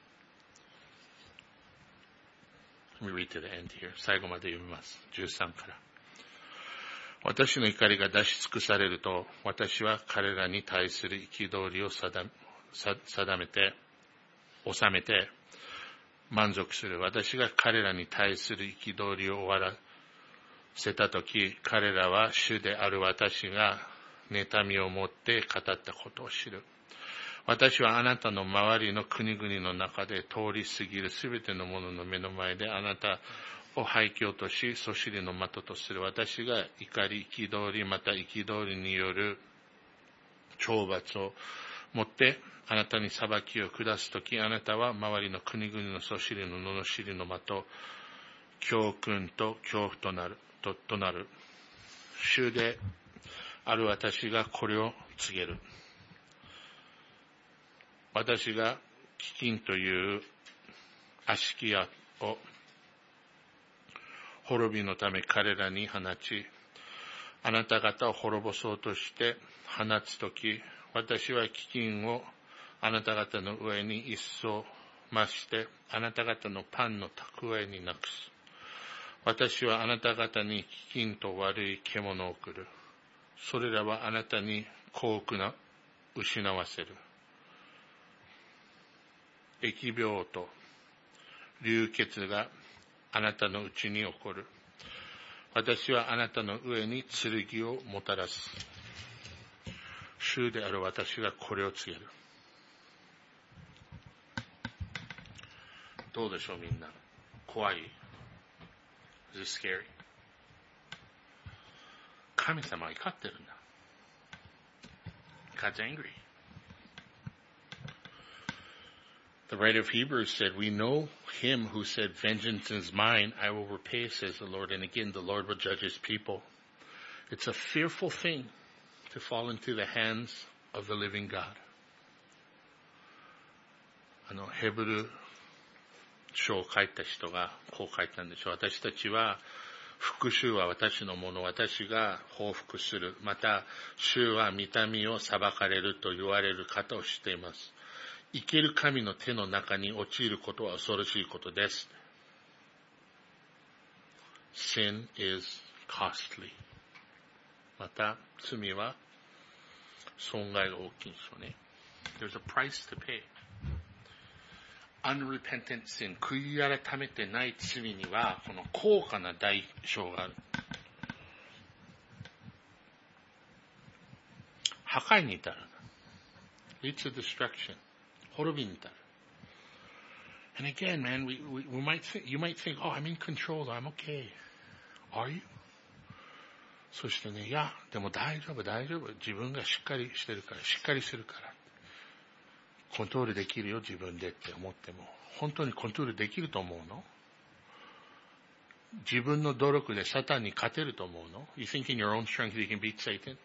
。Let me read to the end here. 最後まで読みます。じゅうさんから。私の怒りが出し尽くされると、私は彼らに対する憤りを定めて、収めて、満足する。私が彼らに対する憤りを終わらせたとき、彼らは主である私が妬みを持って語ったことを知る。私はあなたの周りの国々の中で通り過ぎるすべてのものの目の前であなたを廃墟とし、そしりの的とする。私が怒り、憤り、また憤りによる懲罰を持ってあなたに裁きを下すとき、あなたは周りの国々のそしりの罵りの的、教訓と恐怖となる。と、となる。主である私がこれを告げる。私が飢饉という悪しき矢を滅びのため彼らに放ち、あなた方を滅ぼそうとして放つとき、私は飢饉をあなた方の上に一層増して、あなた方のパンの蓄えになくす。私はあなた方に飢饉と悪い獣を送る。それらはあなたに幸福な失わせる。疫病と流血があなたのうちに起こる。私はあなたの上に剣をもたらす。主である私がこれを告げる。どうでしょうみんな。怖い？ Is it scary? 神様は怒ってるんだ。God's angry. The writer of Hebrews said, we know him who said, vengeance is mine, I will repay, says the Lord. And again, the Lord will judge his people. It's a fearful thing to fall into the hands of the living God. あの、ヘブル書を書いた人がこう書いたんでしょう。私たちは、復讐は私のもの、私が報復する。また、主は御民を裁かれると言われる方を知っています。生ける神の手の中に陥ることは恐ろしいことです。Sin is costly. また、罪は損害が大きいんでしょうね。There's a price to pay. Unrepentant sin. 悔い改めてない罪には、この高価な代償がある。破壊に至る。Leads to destruction. 滅びに至る。And again, man, we, we, we might think, you might think, oh, I'm in control, I'm okay. Are you? そしてね、いや、でも大丈夫、大丈夫。自分がしっかりしてるから、しっかりするから。コントロールできるよ、自分でって思っても。本当にコントロールできると思うの？自分の努力でサタンに勝てると思うの？ You think in your own strength you can beat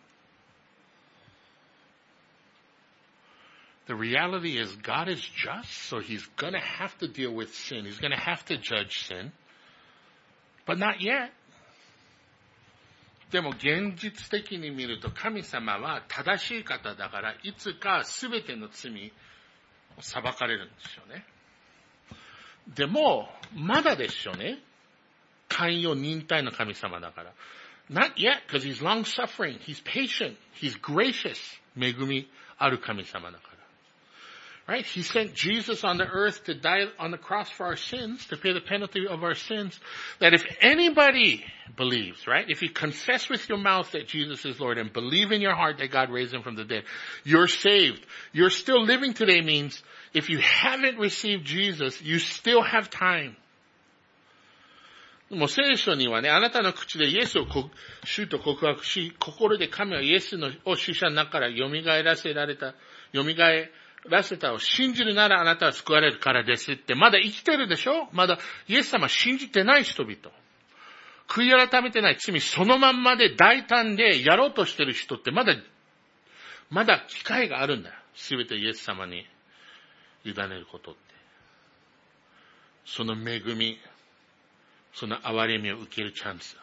Satan?The reality is God is just, so he's going to have to deal with sin. He's going to have to judge sin. But not yet. でも現実的に見ると神様は正しい方だからいつか全ての罪を裁かれるんですよね。でもまだですよね。寛容忍耐の神様だから。Not yet, because he's long suffering. He's patient. He's gracious. 恵みある神様だから。Right? He sent Jesus on the earth to die on the cross for our sins, to pay the penalty of our sins. That if anybody believes, right? If you confess with your mouth that Jesus is Lord and believe in your heart that God raised him from the dead, you're saved. You're still living today means if you haven't received Jesus, you still have time. もう聖書にはね、あなたの口でイエスを主と告白し、心で神はイエスのを死者の中から蘇らせられた、蘇らせたを信じるならあなたは救われるからですって、まだ生きてるでしょ？まだイエス様信じてない人々。悔い改めてない罪そのまんまで大胆でやろうとしてる人ってまだ、まだ機会があるんだよ。すべてイエス様に委ねることって。その恵み、その憐れみを受けるチャンス。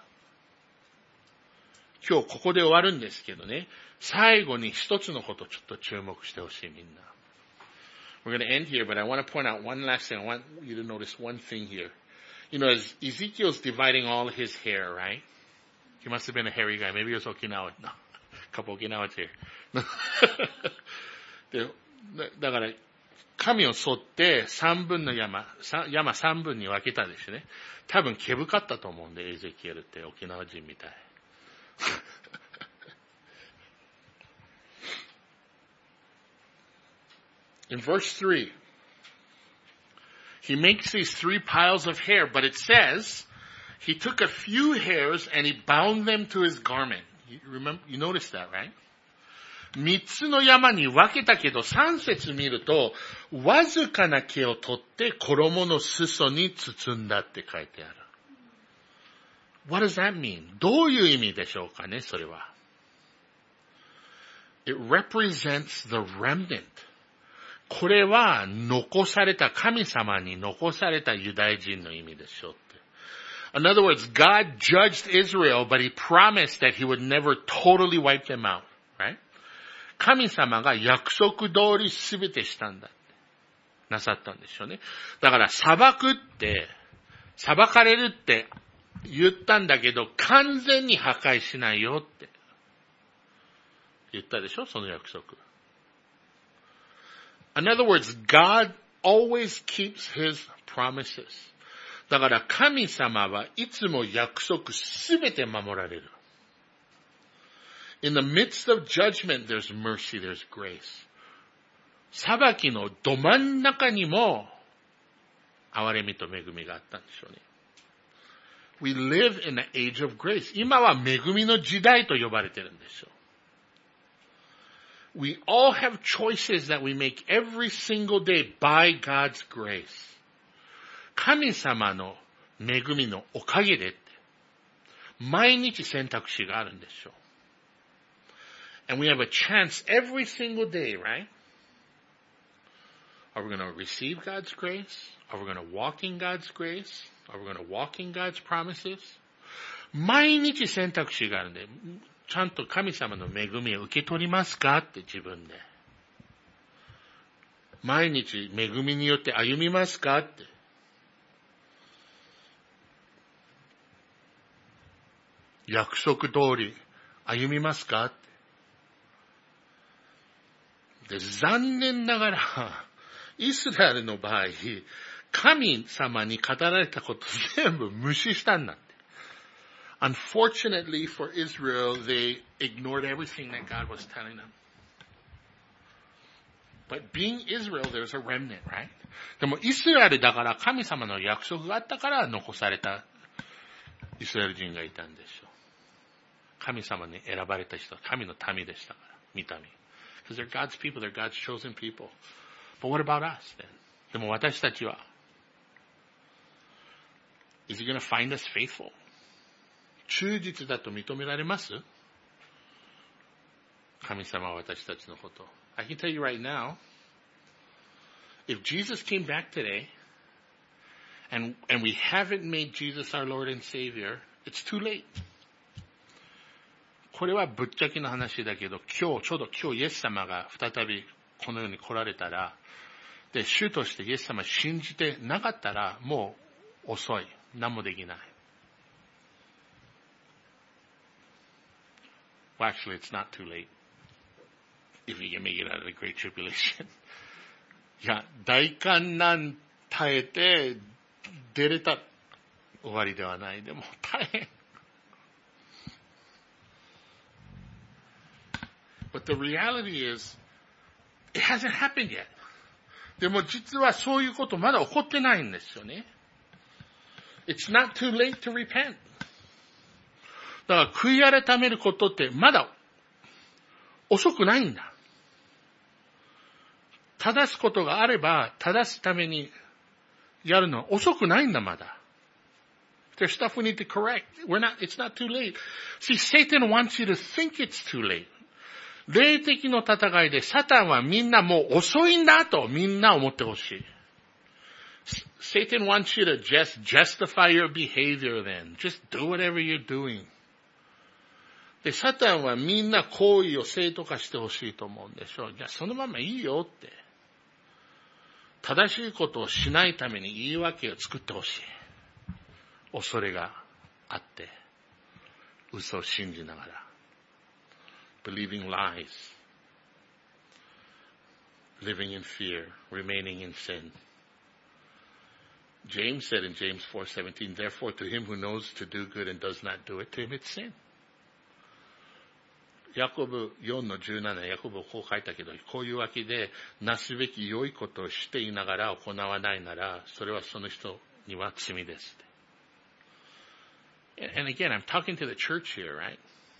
今日ここで終わるんですけどね、最後に一つのことちょっと注目してほしいみんな。We're going to end here, but I want to point out one last thing. I want you to notice one thing here. You know, as Ezekiel's dividing all his hair, right? He must have been a hairy guy. Maybe he was Okinawa. No, a couple Okinawans here. で、だから、神を沿って三分の山、山三分に分けたですね。多分毛深かったと思うんで、エゼキエルって沖縄人みたい。In verse three, he makes these three piles of hair, but it says he took a few hairs and he bound them to his garment. You remember, you noticed that, right? 三つの山に分けたけど、三節見ると、わずかな毛を取って衣の裾に包んだって書いてある。What does that mean? どういう意味でしょうかね、それは。It represents the remnant. これは残された、神様に残されたユダヤ人の意味でしょうって。In other words, God judged Israel, but he promised that he would never totally wipe them out, right? 神様が約束通りすべてしたんだってなさったんでしょうね。だから裁くって、裁かれるって言ったんだけど、完全に破壊しないよって言ったでしょ、その約束。In other words, God always keeps his promises. だから神様はいつも約束すべて守られる。In the midst of judgment, there's mercy, there's grace. 裁きのど真ん中にも憐れみと恵みがあったんでしょうね。We live in the age of grace. 今は恵みの時代と呼ばれてるんですよ。We all have choices that we make every single day by God's grace. 神様の恵みのおかげでって、毎日選択肢があるんですよ。And we have a chance every single day, right? Are we going to receive God's grace? Are we going to walk in God's grace? Are we going to walk in God's promises? 毎日選択肢があるんで、ちゃんと神様の恵みを受け取りますかって自分で。毎日恵みによって歩みますかって。約束通り歩みますかって。で、残念ながら、イスラエルの場合、神様に語られたこと全部無視したんだって。Unfortunately for Israel, they ignored everything that God was telling them. But being Israel, there's a remnant, right? でもイスラエルだから神様の約束があったから残されたイスラエル人がいたんでしょう。神様に選ばれた人は神の民でしたから、見た目。Because they're God's people, they're God's chosen people. But what about us then? でも私たちは Is he going to find us faithful? 忠実だと認められます？神様は私たちのこと。I can tell you right now, if Jesus came back today and, and we haven't made Jesus our Lord and Savior, it's too late. これはぶっちゃけの話だけど、今日、ちょうど今日イエス様が再びこの世に来られたら、で、主としてイエス様を信じてなかったら、もう遅い。何もできない。Well, actually, it's not too late. If you can make it out of the Great Tribulation. いや、大観難耐えて出れた終わりではない。でも大変。But the reality is, it hasn't happened yet. でも実はそういうことまだ起こってないんですよね。It's not too late to repent. だから悔い改めることってまだ遅くないんだ。正すことがあれば正すためにやるのは遅くないんだまだ。There's stuff we need to correct. We're not, it's not too late. See, Satan wants you to think it's too late. 霊的の戦いでサタンはみんなもう遅いんだとみんな思ってほしい。Satan wants you to just justify your behavior then. Just do whatever you're doing. で、サタンはみんな行為を正当化してほしいと思うんでしょう。じゃあそのままいいよって。正しいことをしないために言い訳を作ってほしい。恐れがあって、嘘を信じながら。Believing lies. Living in fear. Remaining in sin. James said in James four seventeen, therefore to him who knows to do good and does not do it, to him it's sin. ヤコブよんのじゅうなな、ヤコブはこう書いたけど、こういうわけで、なすべき良いことをしていながら行わないなら、それはその人には罪です。And again, I'm talking to the church here, right?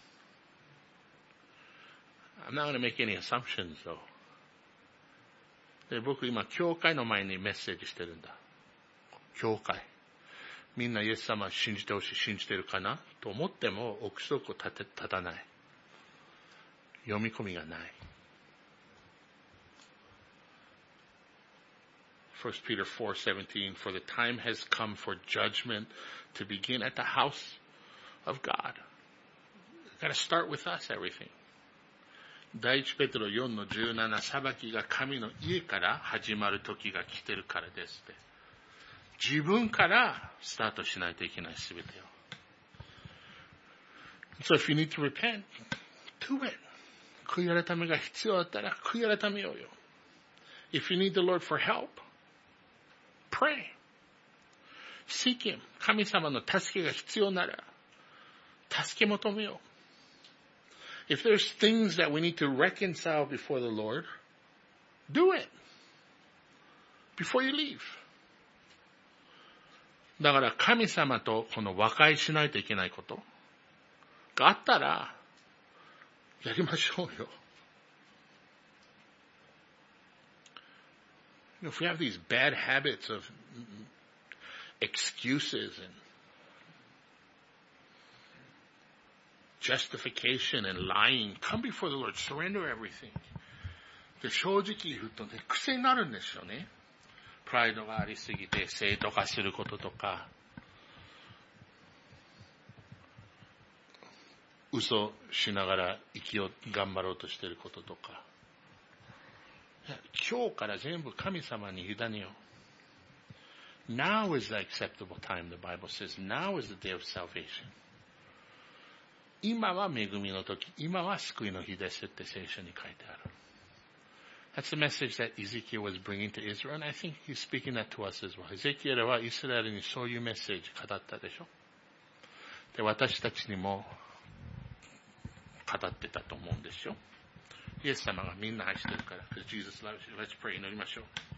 I'm not going to make any assumptions, though. で、僕今、教会の前にメッセージしてるんだ。教会。みんなイエス様を信じてほしい、信じてるかなと思っても、憶測を立て、立たない。読み込みがない。First Peter four seventeen, for the time has come for judgment to begin at the house of God. You've got to start with us, everything. 第一ペテロよんのじゅうなな、裁きが神の家から始まる時が来てるからですって。自分からスタートしないといけないすべてを。So if you need to repent, do it. 悔い改めが必要だったら悔い改めようよ。If you need the Lord for help, pray. Seek Him. 神様の助けが必要なら助け求めよう。If there's things that we need to reconcile before the Lord, do it before you leave. だから神様とこの和解しないといけないことがあったらやりましょうよ。If we have these bad habits of excuses and justification and lying, come before the Lord, surrender everything. で、正直言うとね、癖になるんですよね。プライドがありすぎて正当化することとか、嘘しながら生きよう、頑張ろうとしていることとか。今日から全部神様に委ねよう。Now is the acceptable time, the Bible says. Now is the day of salvation. 今は恵みの時、今は救いの日ですって聖書に書いてある。That's the message that Ezekiel was bringing to Israel, and I think he's speaking that to us as well. エゼキエルはイスラエルにそういうメッセージ語ったでしょ。で、私たちにも語ってたと思うんですよ。イエス様がみんな愛してるから。Jesus loves you. Let's pray. 祈りましょう。